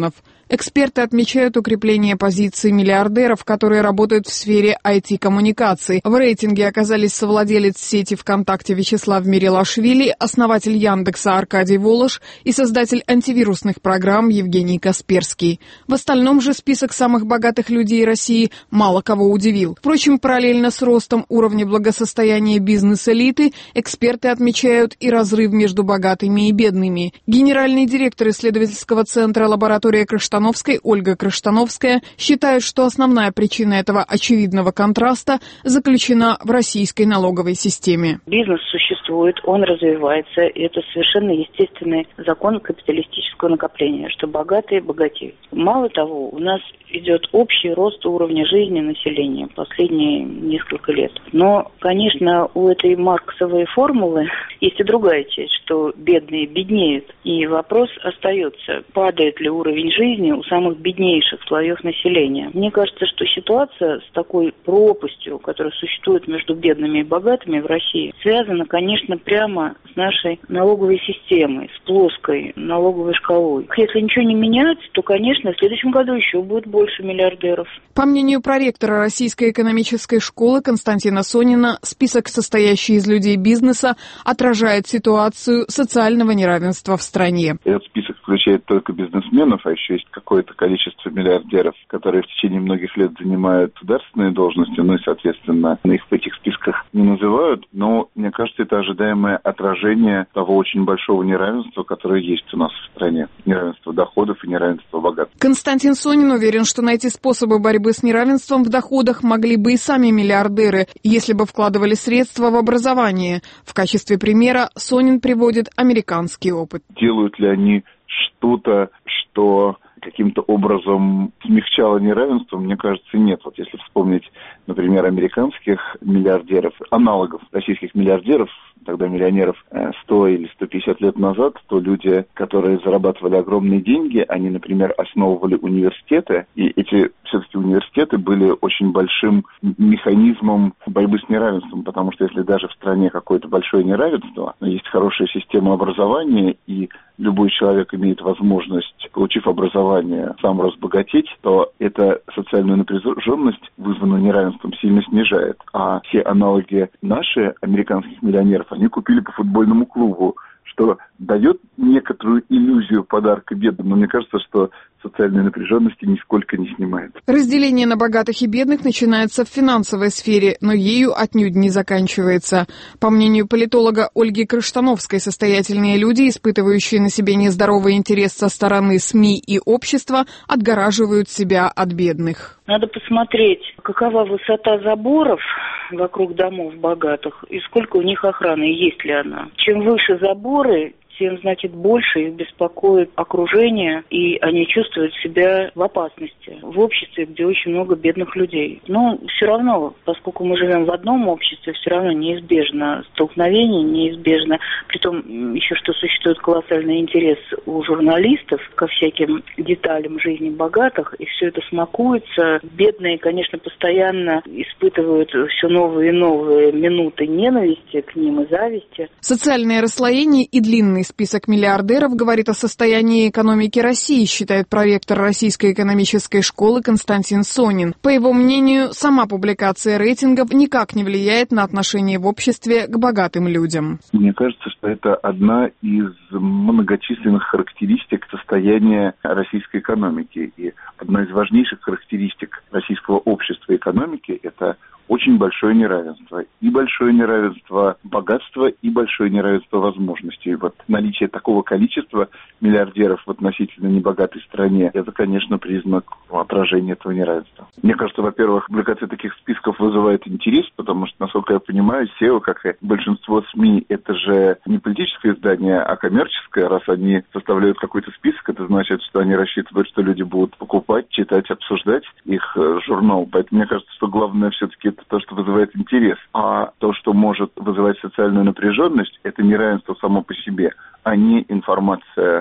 Эксперты отмечают укрепление позиций миллиардеров, которые работают в сфере ай ти-коммуникаций. В рейтинге оказались совладелец сети ВКонтакте Вячеслав Мерилашвили, основатель Яндекса Аркадий Волош и создатель антивирусных программ Евгений Касперский. В остальном же список самых богатых людей России мало кого удивил. Впрочем, параллельно с ростом уровня благосостояния бизнес-элиты, эксперты отмечают и разрыв между богатыми и бедными. Генеральный директор исследовательского центра «Лаборатория Крыштановской» Ольга Крыштановская считает, что основная причина этого очевидного контраста заключена в российской налоговой системе. Бизнес существует, он развивается, и это совершенно естественный закон капиталистического накопления, что богатые богатеют. Мало того, у нас идет общий рост уровня жизни населения последние несколько лет. Но, конечно, у этой марксовой формулы есть и другая часть, что бедные беднеют. И вопрос остается, падает ли уровень жизни у самых беднейших слоев населения. Мне кажется, что ситуация с такой пропастью, которая существует между бедными и богатыми в России, связана, конечно, прямо с нашей налоговой системой, с плоской налоговой шкалой. Если ничего не менять, то, конечно, в следующем году еще будет больше миллиардеров. По мнению проректора Российской экономической школы Константина Сонина, список, состоящий из людей бизнеса, отражает ситуацию социального неравенства в стране. Этот список включает только бизнесменов, а еще есть какое-то количество миллиардеров, которые в течение многих лет занимают государственные должности, ну и, соответственно, их в этих списках не называют. Но, мне кажется, это ожидаемое отражение того очень большого неравенства, которое есть у нас в стране. Неравенство доходов и неравенство богатств. Константин Сонин уверен, что найти способы борьбы с неравенством в доходах могли бы и сами миллиардеры, если бы вкладывали средства в образование. В качестве примера Сонин приводит американский опыт. Делают ли они что-то, что каким-то образом смягчало неравенство? Мне кажется, нет. Вот если вспомнить, например, американских миллиардеров, аналогов российских миллиардеров, тогда миллионеров сто или сто пятьдесят лет назад, то люди, которые зарабатывали огромные деньги, они, например, основывали университеты, и эти все-таки университеты были очень большим механизмом борьбы с неравенством, потому что если даже в стране какое-то большое неравенство, но есть хорошая система образования, и любой человек имеет возможность, получив образование, сам разбогатеть, то эта социальную напряженность, вызванную неравенством, сильно снижает. А все аналоги наши, американских миллионеров, они купили по футбольному клубу, что дает некоторую иллюзию подарка бедным, но мне кажется, что социальной напряженности нисколько не снимает. Разделение на богатых и бедных начинается в финансовой сфере, но ею отнюдь не заканчивается. По мнению политолога Ольги Крыштановской, состоятельные люди, испытывающие на себе нездоровый интерес со стороны СМИ и общества, отгораживают себя от бедных. Надо посмотреть, какова высота заборов вокруг домов богатых и сколько у них охраны, и есть ли она. Чем выше заборы, тем, значит, больше их беспокоит окружение, и они чувствуют себя в опасности в обществе, где очень много бедных людей. Но все равно, поскольку мы живем в одном обществе, все равно неизбежно столкновение, неизбежно, притом еще что существует колоссальный интерес у журналистов ко всяким деталям жизни богатых, и все это смакуется. Бедные, конечно, постоянно испытывают все новые и новые минуты ненависти к ним и зависти. Социальное расслоение и длинный список миллиардеров говорит о состоянии экономики России, считает проректор Российской экономической школы Константин Сонин. По его мнению, сама публикация рейтингов никак не влияет на отношение в обществе к богатым людям. Мне кажется, что это одна из многочисленных характеристик состояния российской экономики. И одна из важнейших характеристик российского общества и экономики – это очень большое неравенство. И большое неравенство богатства, и большое неравенство возможностей. Вот наличие такого количества миллиардеров в относительно небогатой стране, это, конечно, признак отражения этого неравенства. Мне кажется, во-первых, публикация таких списков вызывает интерес, потому что, насколько я понимаю, сео, как и большинство СМИ, это же не политическое издание, а коммерческое. Раз они составляют какой-то список, это значит, что они рассчитывают, что люди будут покупать, читать, обсуждать их журнал. Поэтому мне кажется, что главное все-таки это то, что вызывает интерес. А то, что может вызывать социальную напряженность, это неравенство само по себе, а не информация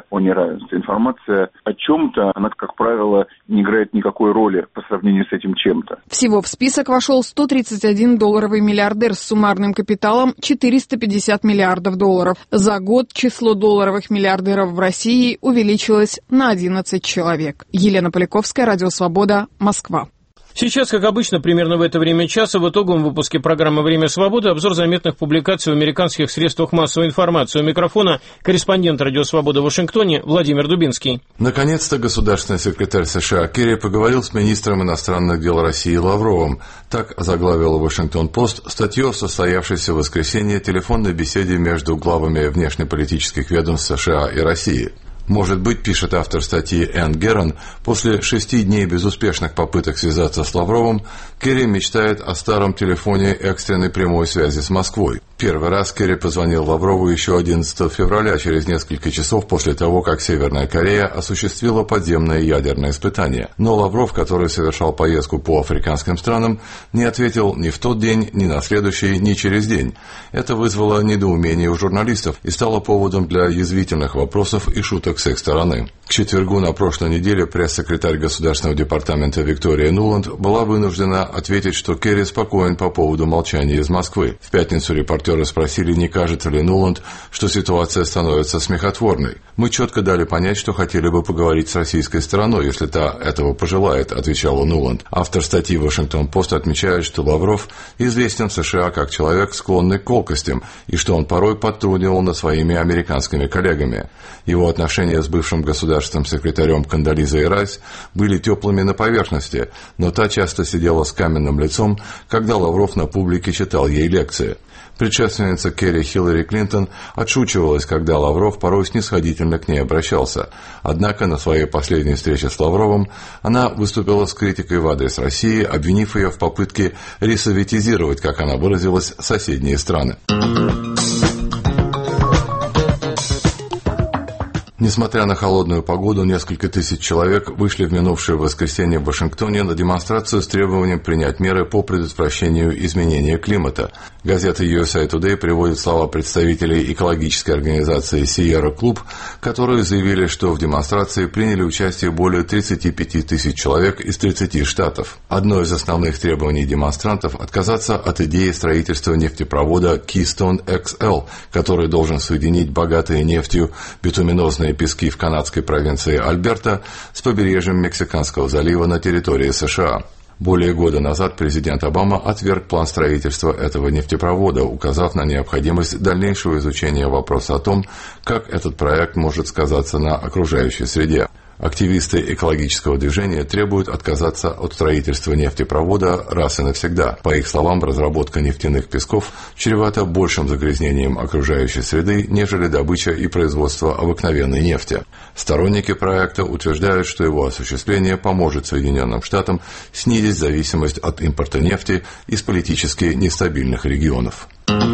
о неравенстве. Информация о чем-то, она, как правило, не играет никакой роли по сравнению с этим чем-то. Всего в список вошел сто тридцать один долларовый миллиардер с суммарным капиталом четыреста пятьдесят миллиардов долларов. За год число долларовых миллиардеров в России увеличилось на одиннадцать человек. Елена Поляковская, Радио Свобода, Москва. Сейчас, как обычно, примерно в это время часа в итоговом выпуске программы «Время свободы» обзор заметных публикаций в американских средствах массовой информации. У микрофона корреспондент «Радио Свобода» в Вашингтоне Владимир Дубинский. Наконец-то государственный секретарь США Керри поговорил с министром иностранных дел России Лавровым. Так озаглавила «Вашингтон-Пост» статью о состоявшейся в воскресенье телефонной беседе между главами внешнеполитических ведомств США и России. Может быть, пишет автор статьи Энн Герон, после шести дней безуспешных попыток связаться с Лавровым, Керри мечтает о старом телефоне экстренной прямой связи с Москвой. Первый раз Керри позвонил Лаврову еще одиннадцатого февраля, через несколько часов после того, как Северная Корея осуществила подземное ядерное испытание. Но Лавров, который совершал поездку по африканским странам, не ответил ни в тот день, ни на следующий, ни через день. Это вызвало недоумение у журналистов и стало поводом для язвительных вопросов и шуток с их стороны. К четвергу на прошлой неделе пресс-секретарь Государственного департамента Виктория Нуланд была вынуждена ответить, что Керри спокоен по поводу молчания из Москвы. В пятницу репортеры спросили, не кажется ли Нуланд, что ситуация становится смехотворной. «Мы четко дали понять, что хотели бы поговорить с российской стороной, если та этого пожелает», — отвечала Нуланд. Автор статьи «Вашингтон-Пост» отмечает, что Лавров известен в США как человек, склонный к колкостям, и что он порой подтрунивал над своими американскими коллегами. Его отношения с бывшим государственным секретарем Кондолизой Райс были теплыми на поверхности, но та часто сидела с каменным лицом, когда Лавров на публике читал ей лекции. Предшественница Керри Хиллари Клинтон отшучивалась, когда Лавров порой снисходительно к ней обращался. Однако на своей последней встрече с Лавровым она выступила с критикой в адрес России, обвинив ее в попытке ресоветизировать, как она выразилась, соседние страны. Несмотря на холодную погоду, несколько тысяч человек вышли в минувшее воскресенье в Вашингтоне на демонстрацию с требованием принять меры по предотвращению изменения климата. Газета ю эс эй Today приводит слова представителей экологической организации Sierra Club, которые заявили, что в демонстрации приняли участие более тридцати пяти тысяч человек из тридцати штатов. Одно из основных требований демонстрантов – отказаться от идеи строительства нефтепровода Keystone икс эл, который должен соединить богатые нефтью битуминозные пески в канадской провинции Альберта с побережьем Мексиканского залива на территории США. Более года назад президент Обама отверг план строительства этого нефтепровода, указав на необходимость дальнейшего изучения вопроса о том, как этот проект может сказаться на окружающей среде. Активисты экологического движения требуют отказаться от строительства нефтепровода раз и навсегда. По их словам, разработка нефтяных песков чревата большим загрязнением окружающей среды, нежели добыча и производство обыкновенной нефти. Сторонники проекта утверждают, что его осуществление поможет Соединенным Штатам снизить зависимость от импорта нефти из политически нестабильных регионов.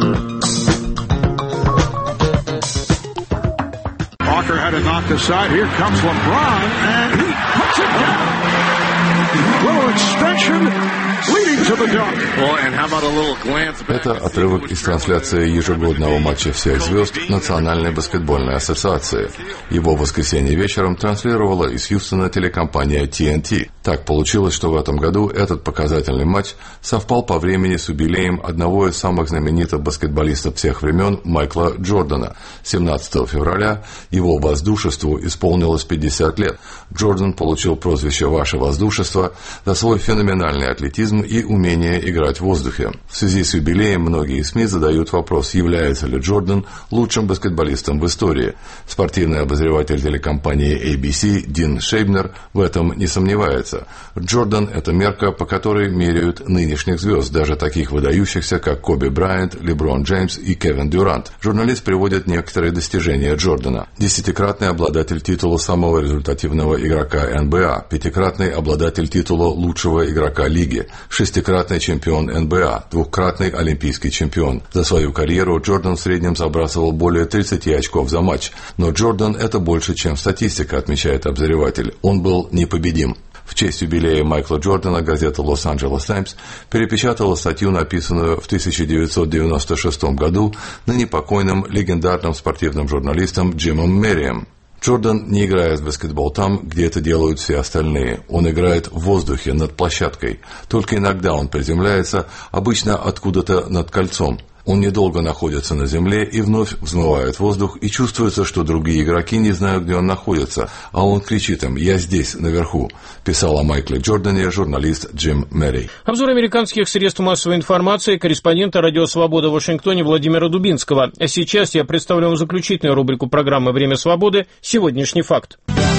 Walker had it knocked aside. Here comes LeBron, and he puts it down. Little extension leading to the dunk. Well, and how about a little glance back? Это отрывок из трансляции ежегодного матча всех звезд Национальной баскетбольной ассоциации. Его в воскресенье вечером транслировала из Хьюстона телекомпания ти эн ти. Так получилось, что в этом году этот показательный матч совпал по времени с юбилеем одного из самых знаменитых баскетболистов всех времен Майкла Джордана. семнадцатого февраля его воздушеству исполнилось пятьдесят лет. Джордан получил прозвище «Ваше воздушество» за свой феноменальный атлетизм и умение играть в воздухе. В связи с юбилеем многие СМИ задают вопрос, является ли Джордан лучшим баскетболистом в истории. Спортивный обозреватель телекомпании эй би си Дин Шейбнер в этом не сомневается. Джордан – это мерка, по которой меряют нынешних звезд, даже таких выдающихся, как Коби Брайант, Леброн Джеймс и Кевин Дюрант. Журналист приводит некоторые достижения Джордана. Десятикратный обладатель титула самого результативного игрока эн би эй, пятикратный обладатель титула лучшего игрока лиги, шестикратный чемпион эн би эй, двукратный олимпийский чемпион. За свою карьеру Джордан в среднем забрасывал более тридцати очков за матч, но Джордан – это больше, чем статистика, отмечает обозреватель. Он был непобедим. В честь юбилея Майкла Джордана газета «Лос-Анджелес Таймс» перепечатала статью, написанную в тысяча девятьсот девяносто шестом году ныне покойным легендарным спортивным журналистом Джимом Меррием. Джордан не играет в баскетбол там, где это делают все остальные. Он играет в воздухе над площадкой. Только иногда он приземляется, обычно откуда-то над кольцом. Он недолго находится на земле и вновь взмывает воздух, и чувствуется, что другие игроки не знают, где он находится, а он кричит им «Я здесь, наверху», писал о Майкле Джордане журналист Джим Мэри. Обзор американских средств массовой информации корреспондента «Радио Свобода» в Вашингтоне Владимира Дубинского. А сейчас я представлю вам заключительную рубрику программы «Время свободы. Сегодняшний факт».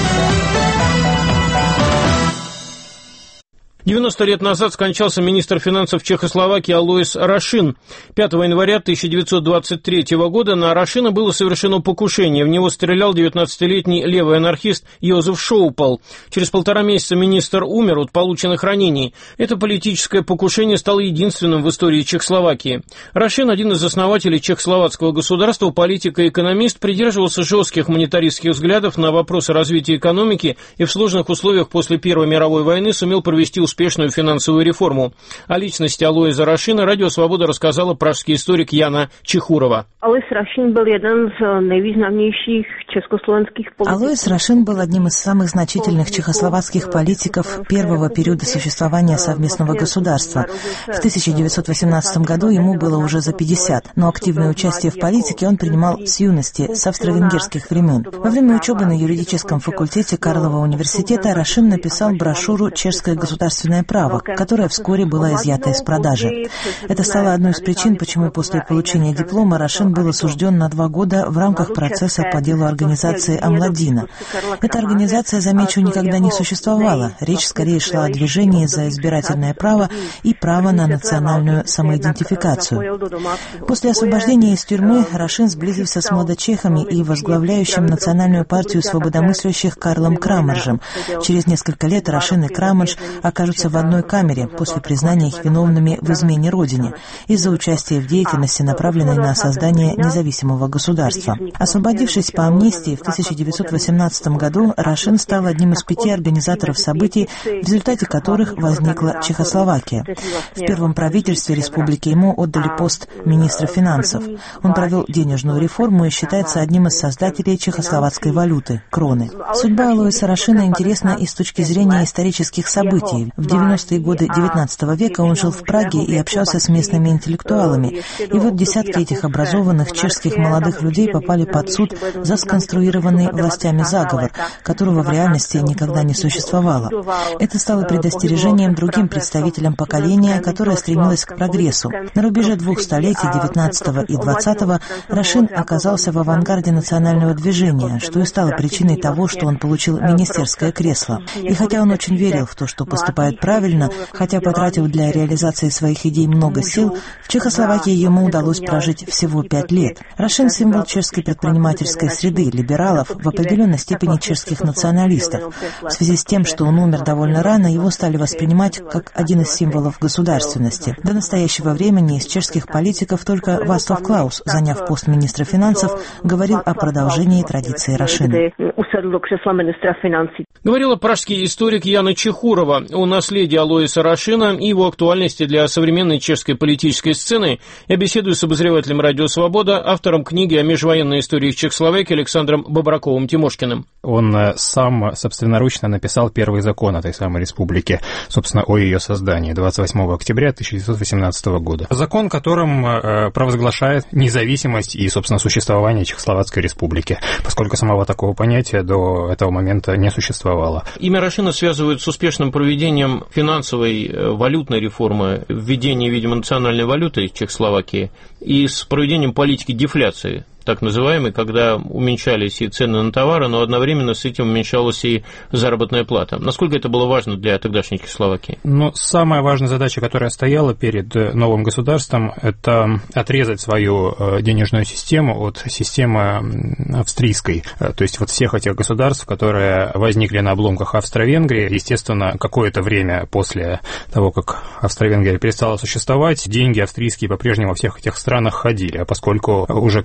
девяносто лет назад скончался министр финансов Чехословакии Алоис Рашин. пятого января тысяча девятьсот двадцать третьего года на Рашина было совершено покушение. В него стрелял девятнадцатилетний левый анархист Йозеф Шоупал. Через полтора месяца министр умер от полученных ранений. Это политическое покушение стало единственным в истории Чехословакии. Рашин, один из основателей чехословацкого государства, политик и экономист, придерживался жестких монетаристских взглядов на вопросы развития экономики и в сложных условиях после Первой мировой войны сумел провести успешную финансовую реформу. О личности Алоиза Рашина «Радио Свобода» рассказала пражский историк Яна Чехурова. Алоис Рашин был один из наивызнамнейших чехословацких политиков. Алоис Рашин был одним из самых значительных чехословацких политиков первого периода существования совместного государства. В тысяча девятьсот восемнадцатом году ему было уже за пятьдесят, но активное участие в политике он принимал с юности, с австро-венгерских времен. Во время учебы на юридическом факультете Карлова университета Рашин написал брошюру «Чешское государственное право», которая вскоре была изъята из продажи. Это стало одной из причин, почему после получения диплома Рашин был осужден на два года в рамках процесса по делу организации Амладина. Эта организация, замечу, никогда не существовала. Речь скорее шла о движении за избирательное право и право на национальную самоидентификацию. После освобождения из тюрьмы Рашин сблизился с младочехами и возглавляющим национальную партию свободомыслящих Карлом Крамаржем. Через несколько лет Рашин и Крамарж окажутся в одной камере после признания их виновными в измене Родине из-за участия в деятельности, направленной на создание независимого государства. Освободившись по амнистии в тысяча девятьсот восемнадцатом году, Рашин стал одним из пяти организаторов событий, в результате которых возникла Чехословакия. В первом правительстве республики ему отдали пост министра финансов. Он провел денежную реформу и считается одним из создателей чехословацкой валюты – кроны. Судьба Алоиса Рашина интересна и с точки зрения исторических событий. В девяностые годы девятнадцатого века он жил в Праге и общался с местными интеллектуалами. И вот десятки этих образованных чешских молодых людей попали под суд за сконструированный властями заговор, которого в реальности никогда не существовало. Это стало предостережением другим представителям поколения, которое стремилось к прогрессу. На рубеже двух столетий, девятнадцатого и двадцатого, Рашин оказался в авангарде национального движения, что и стало причиной того, что он получил министерское кресло. И хотя он очень верил в то, что поступает правильно, хотя потратил для реализации своих идей много сил, в Чехословакии ему удалось прожить всего пять лет. Рашин – символ чешской предпринимательской среды, либералов, в определенной степени чешских националистов. В связи с тем, что он умер довольно рано, его стали воспринимать как один из символов государственности. До настоящего времени из чешских политиков только Václav Klaus, заняв пост министра финансов, говорил о продолжении традиции Рашина. Говорила пражский историк Яна Чехурова о наследии Алоиса Рашина и его актуальности для современной чешской политической сцены. Я беседую с обозревателем «Радио Свобода», автором книги о межвоенной истории Чехословакии Александром Бобраковым-Тимошкиным. Он сам собственноручно написал первый закон этой самой республики, собственно, о ее создании, двадцать восьмого октября тысяча девятьсот восемнадцатого года. Закон, которым провозглашает независимость и, собственно, существование Чехословацкой республики, поскольку самого такого понятия до этого момента не существовало. Имя Рашина связывают с успешным проведением финансовой валютной реформы, введения, видимо, национальной валюты Чехословакии и с проведением политики дефляции, так называемой, когда уменьшались и цены на товары, но одновременно с этим уменьшалась и заработная плата. Насколько это было важно для тогдашней Чехословакии? Ну, самая важная задача, которая стояла перед новым государством, это отрезать свою денежную систему от системы австрийской. То есть вот всех этих государств, которые возникли на обломках Австро-Венгрии, естественно, какое-то время после того, как Австро-Венгрия перестала существовать, деньги австрийские по-прежнему во всех этих странах ходили, а поскольку уже каждая страна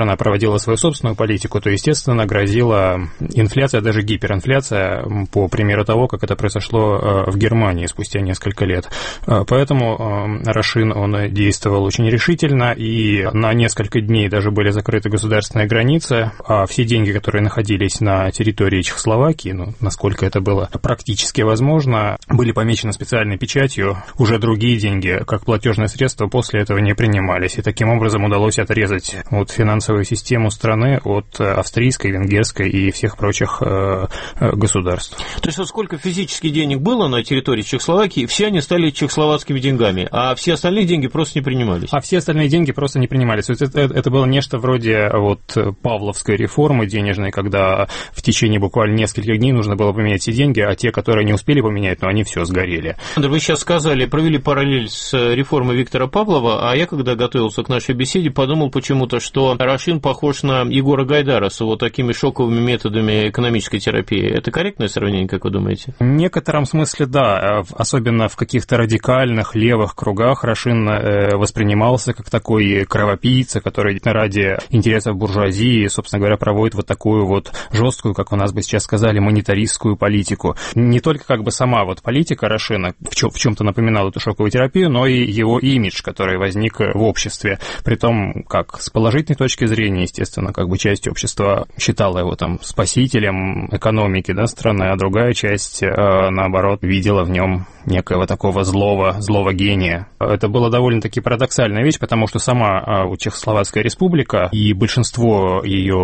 страна проводила свою собственную политику, то, естественно, грозила инфляция, даже гиперинфляция, по примеру того, как это произошло в Германии спустя несколько лет. Поэтому Рашин, он действовал очень решительно, и на несколько дней даже были закрыты государственные границы, а все деньги, которые находились на территории Чехословакии, ну, насколько это было практически возможно, были помечены специальной печатью. Уже другие деньги, как платежные средства, после этого не принимались. И таким образом удалось отрезать вот финансовую систему страны от австрийской, венгерской и всех прочих э, государств. То есть вот сколько физически денег было на территории Чехословакии, все они стали чехословацкими деньгами, а все остальные деньги просто не принимались? А все остальные деньги просто не принимались. Это, это, это было нечто вроде вот павловской реформы денежной, когда в течение буквально нескольких дней нужно было поменять все деньги, а те, которые не успели поменять, но они все сгорели. Андрей, вы сейчас сказали, провели параллель с реформой Виктора Павлова, а я, когда готовился к нашей беседе, подумал почему-то, что Рашин похож на Егора Гайдара с вот такими шоковыми методами экономической терапии. Это корректное сравнение, как вы думаете? В некотором смысле, да. Особенно в каких-то радикальных левых кругах Рашин воспринимался как такой кровопийца, который ради интересов буржуазии, собственно говоря, проводит вот такую вот жесткую, как у нас бы сейчас сказали, монетаристскую политику. Не только как бы сама вот политика Рашина в, чем- в чем-то напоминала эту шоковую терапию, но и его имидж, который возник в обществе. Притом, как с положительной точки зрения, естественно, как бы часть общества считала его там спасителем экономики, да, страны, а другая часть, э, наоборот, видела в нем некого такого злого, злого гения. Это была довольно-таки парадоксальная вещь, потому что сама Чехословацкая республика и большинство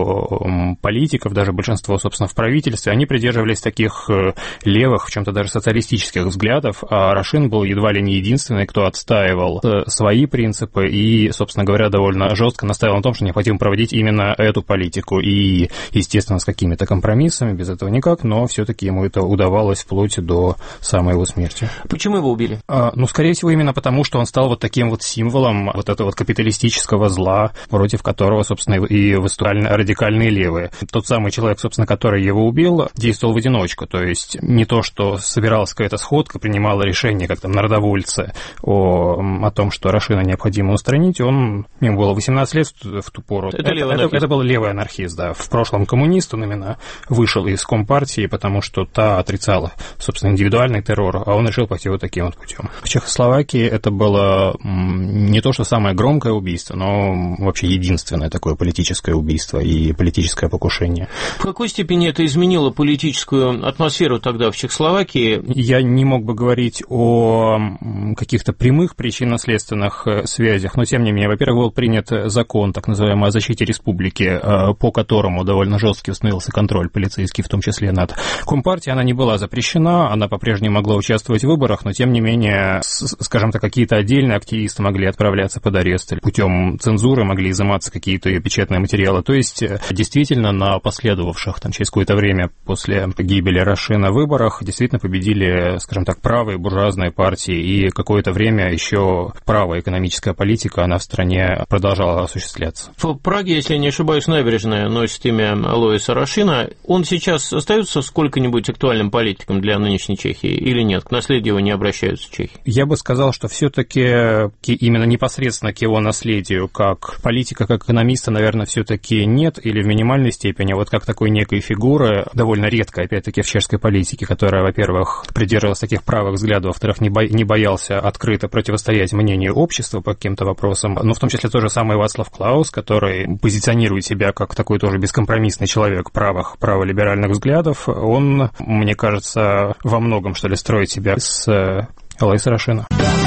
ее политиков, даже большинство, собственно, в правительстве, они придерживались таких левых, в чем-то даже социалистических взглядов, а Рашин был едва ли не единственный, кто отстаивал свои принципы и, собственно говоря, довольно жестко настаивал на том, что необходимо проводить именно эту политику. И, естественно, с какими-то компромиссами, без этого никак, но все-таки ему это удавалось вплоть до самой его смерти. Почему его убили? А, ну, скорее всего, именно потому, что он стал вот таким вот символом вот этого вот капиталистического зла, против которого, собственно, и выступали радикальные левые. Тот самый человек, собственно, который его убил, действовал в одиночку, то есть не то, что собиралась какая-то сходка, принимала решение, как там народовольцы, о, о том, что Рашина необходимо устранить, он, ему было восемнадцать лет в ту пору. Это, это, это, это был левый анархист, да. В прошлом коммунист, он именно вышел из Компартии, потому что та отрицала, собственно, индивидуальный террор, а он решил пойти вот таким вот путем. В Чехословакии это было не то, что самое громкое убийство, но вообще единственное такое политическое убийство и политическое покушение. В какой степени это изменило политическую атмосферу тогда в Чехословакии? Я не мог бы говорить о каких-то прямых причинно-следственных связях, но тем не менее, во-первых, был принят закон, так называемый, о защите республики, по которому довольно жесткий установился контроль полицейский, в том числе над Компартией. Она не была запрещена, она по-прежнему могла участвовать в выборах, но тем не менее, скажем так, какие-то отдельные активисты могли отправляться под арест, путем цензуры могли изыматься какие-то ее печатные материалы. То есть, действительно, на последовавших там, через какое-то время после гибели Рашина выборах действительно победили, скажем так, правые буржуазные партии, и какое-то время еще правая экономическая политика, она в стране продолжала осуществляться. В Праге, если я не ошибаюсь, набережная носит имя Алоиса Рашина. Он сейчас остается сколько-нибудь актуальным политиком для нынешней Чехии или нет? К наследию его не обращаются чехи? Я бы сказал, что все-таки именно непосредственно к его наследию, как политика, как экономиста, наверное, все-таки нет, или в минимальной степени, вот как такой некой фигуры, довольно редкой, опять-таки, в чешской политике, которая, во-первых, придерживалась таких правых взглядов, во-вторых, не, бо... не боялся открыто противостоять мнению общества по каким-то вопросам, но в том числе тот же самый Вацлав Клаус, который позиционирует себя как такой тоже бескомпромиссный человек правых, праволиберальных взглядов, он, мне кажется, во многом, что ли, строит себя с Алоиса Рашина.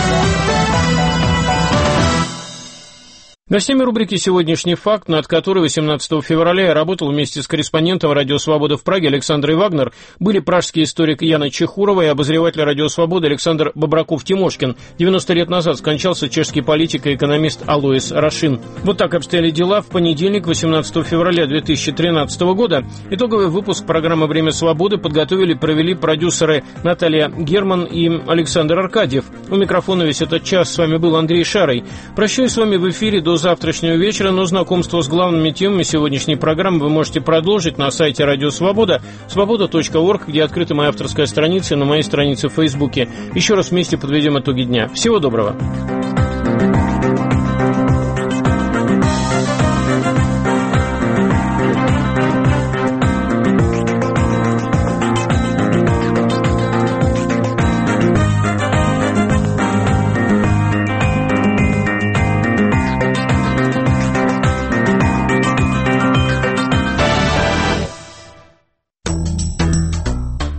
Гостями рубрики «Сегодняшний факт», над которой восемнадцатого февраля я работал вместе с корреспондентом «Радио Свобода» в Праге Александрой Вагнер, были пражский историк Яна Чехурова и обозреватель «Радио Свобода» Александр Бобраков-Тимошкин. девяносто лет назад скончался чешский политик и экономист Алоис Рашин. Вот так обстояли дела в понедельник, восемнадцатого февраля две тысячи тринадцатого года. Итоговый выпуск программы «Время свободы» подготовили и провели продюсеры Наталья Герман и Александр Аркадьев. У микрофона весь этот час с вами был Андрей Шарый. Прощаюсь с вами в эфире до завтрашнего вечера, но знакомство с главными темами сегодняшней программы вы можете продолжить на сайте Радио Свобода, свобода точка орг, где открыта моя авторская страница, и на моей странице в Фейсбуке. Еще раз вместе подведем итоги дня. Всего доброго!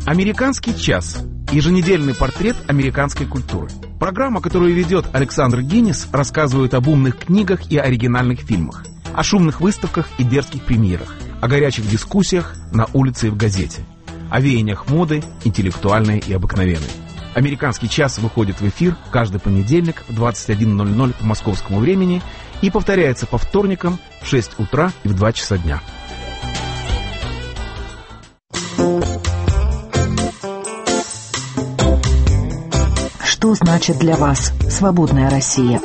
Американский час. Еженедельный портрет американской культуры. Программа, которую ведет Александр Гиннис, рассказывает об умных книгах и оригинальных фильмах, о шумных выставках и дерзких премьерах, о горячих дискуссиях на улице и в газете, о веяниях моды, интеллектуальной и обыкновенной. «Американский час» выходит в эфир каждый понедельник в двадцать один ноль ноль по московскому времени и повторяется по вторникам в шесть утра и в два часа дня. Что значит для вас свободная Россия?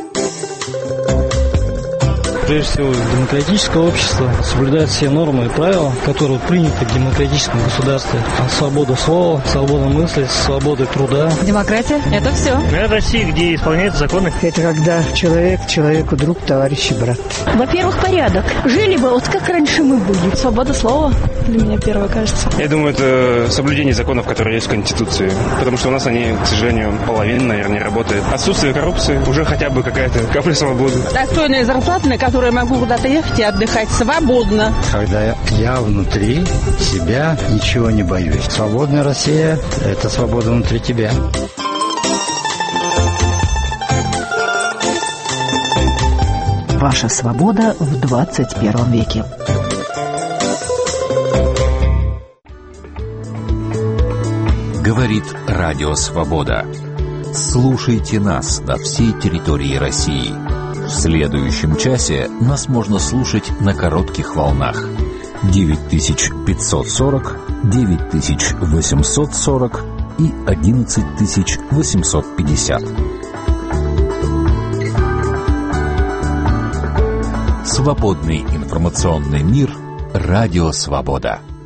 Прежде всего, демократическое общество соблюдает все нормы и правила, которые приняты в демократическом государстве. Свобода слова, свобода мысли, свобода труда. Демократия – это все. Это Россия, где исполняются законы. Это когда человек человеку друг, товарищ и брат. Во-первых, порядок. Жили бы вот как раньше мы были. Свобода слова для меня первое, кажется. Я думаю, это соблюдение законов, которые есть в Конституции. Потому что у нас они, к сожалению, половина, наверное, не работают. Отсутствие коррупции, уже хотя бы какая-то капля свободы. Достойная зарплата, на которую я могу куда-то ехать и отдыхать свободно. Когда я внутри себя ничего не боюсь. Свободная Россия – это свобода внутри тебя. Ваша свобода в двадцать первом веке. Говорит Радио Свобода. Слушайте нас на всей территории России. В следующем часе нас можно слушать на коротких волнах. девять тысяч пятьсот сорок, девять тысяч восемьсот сорок и одиннадцать тысяч восемьсот пятьдесят. Свободный информационный мир. Радио Свобода.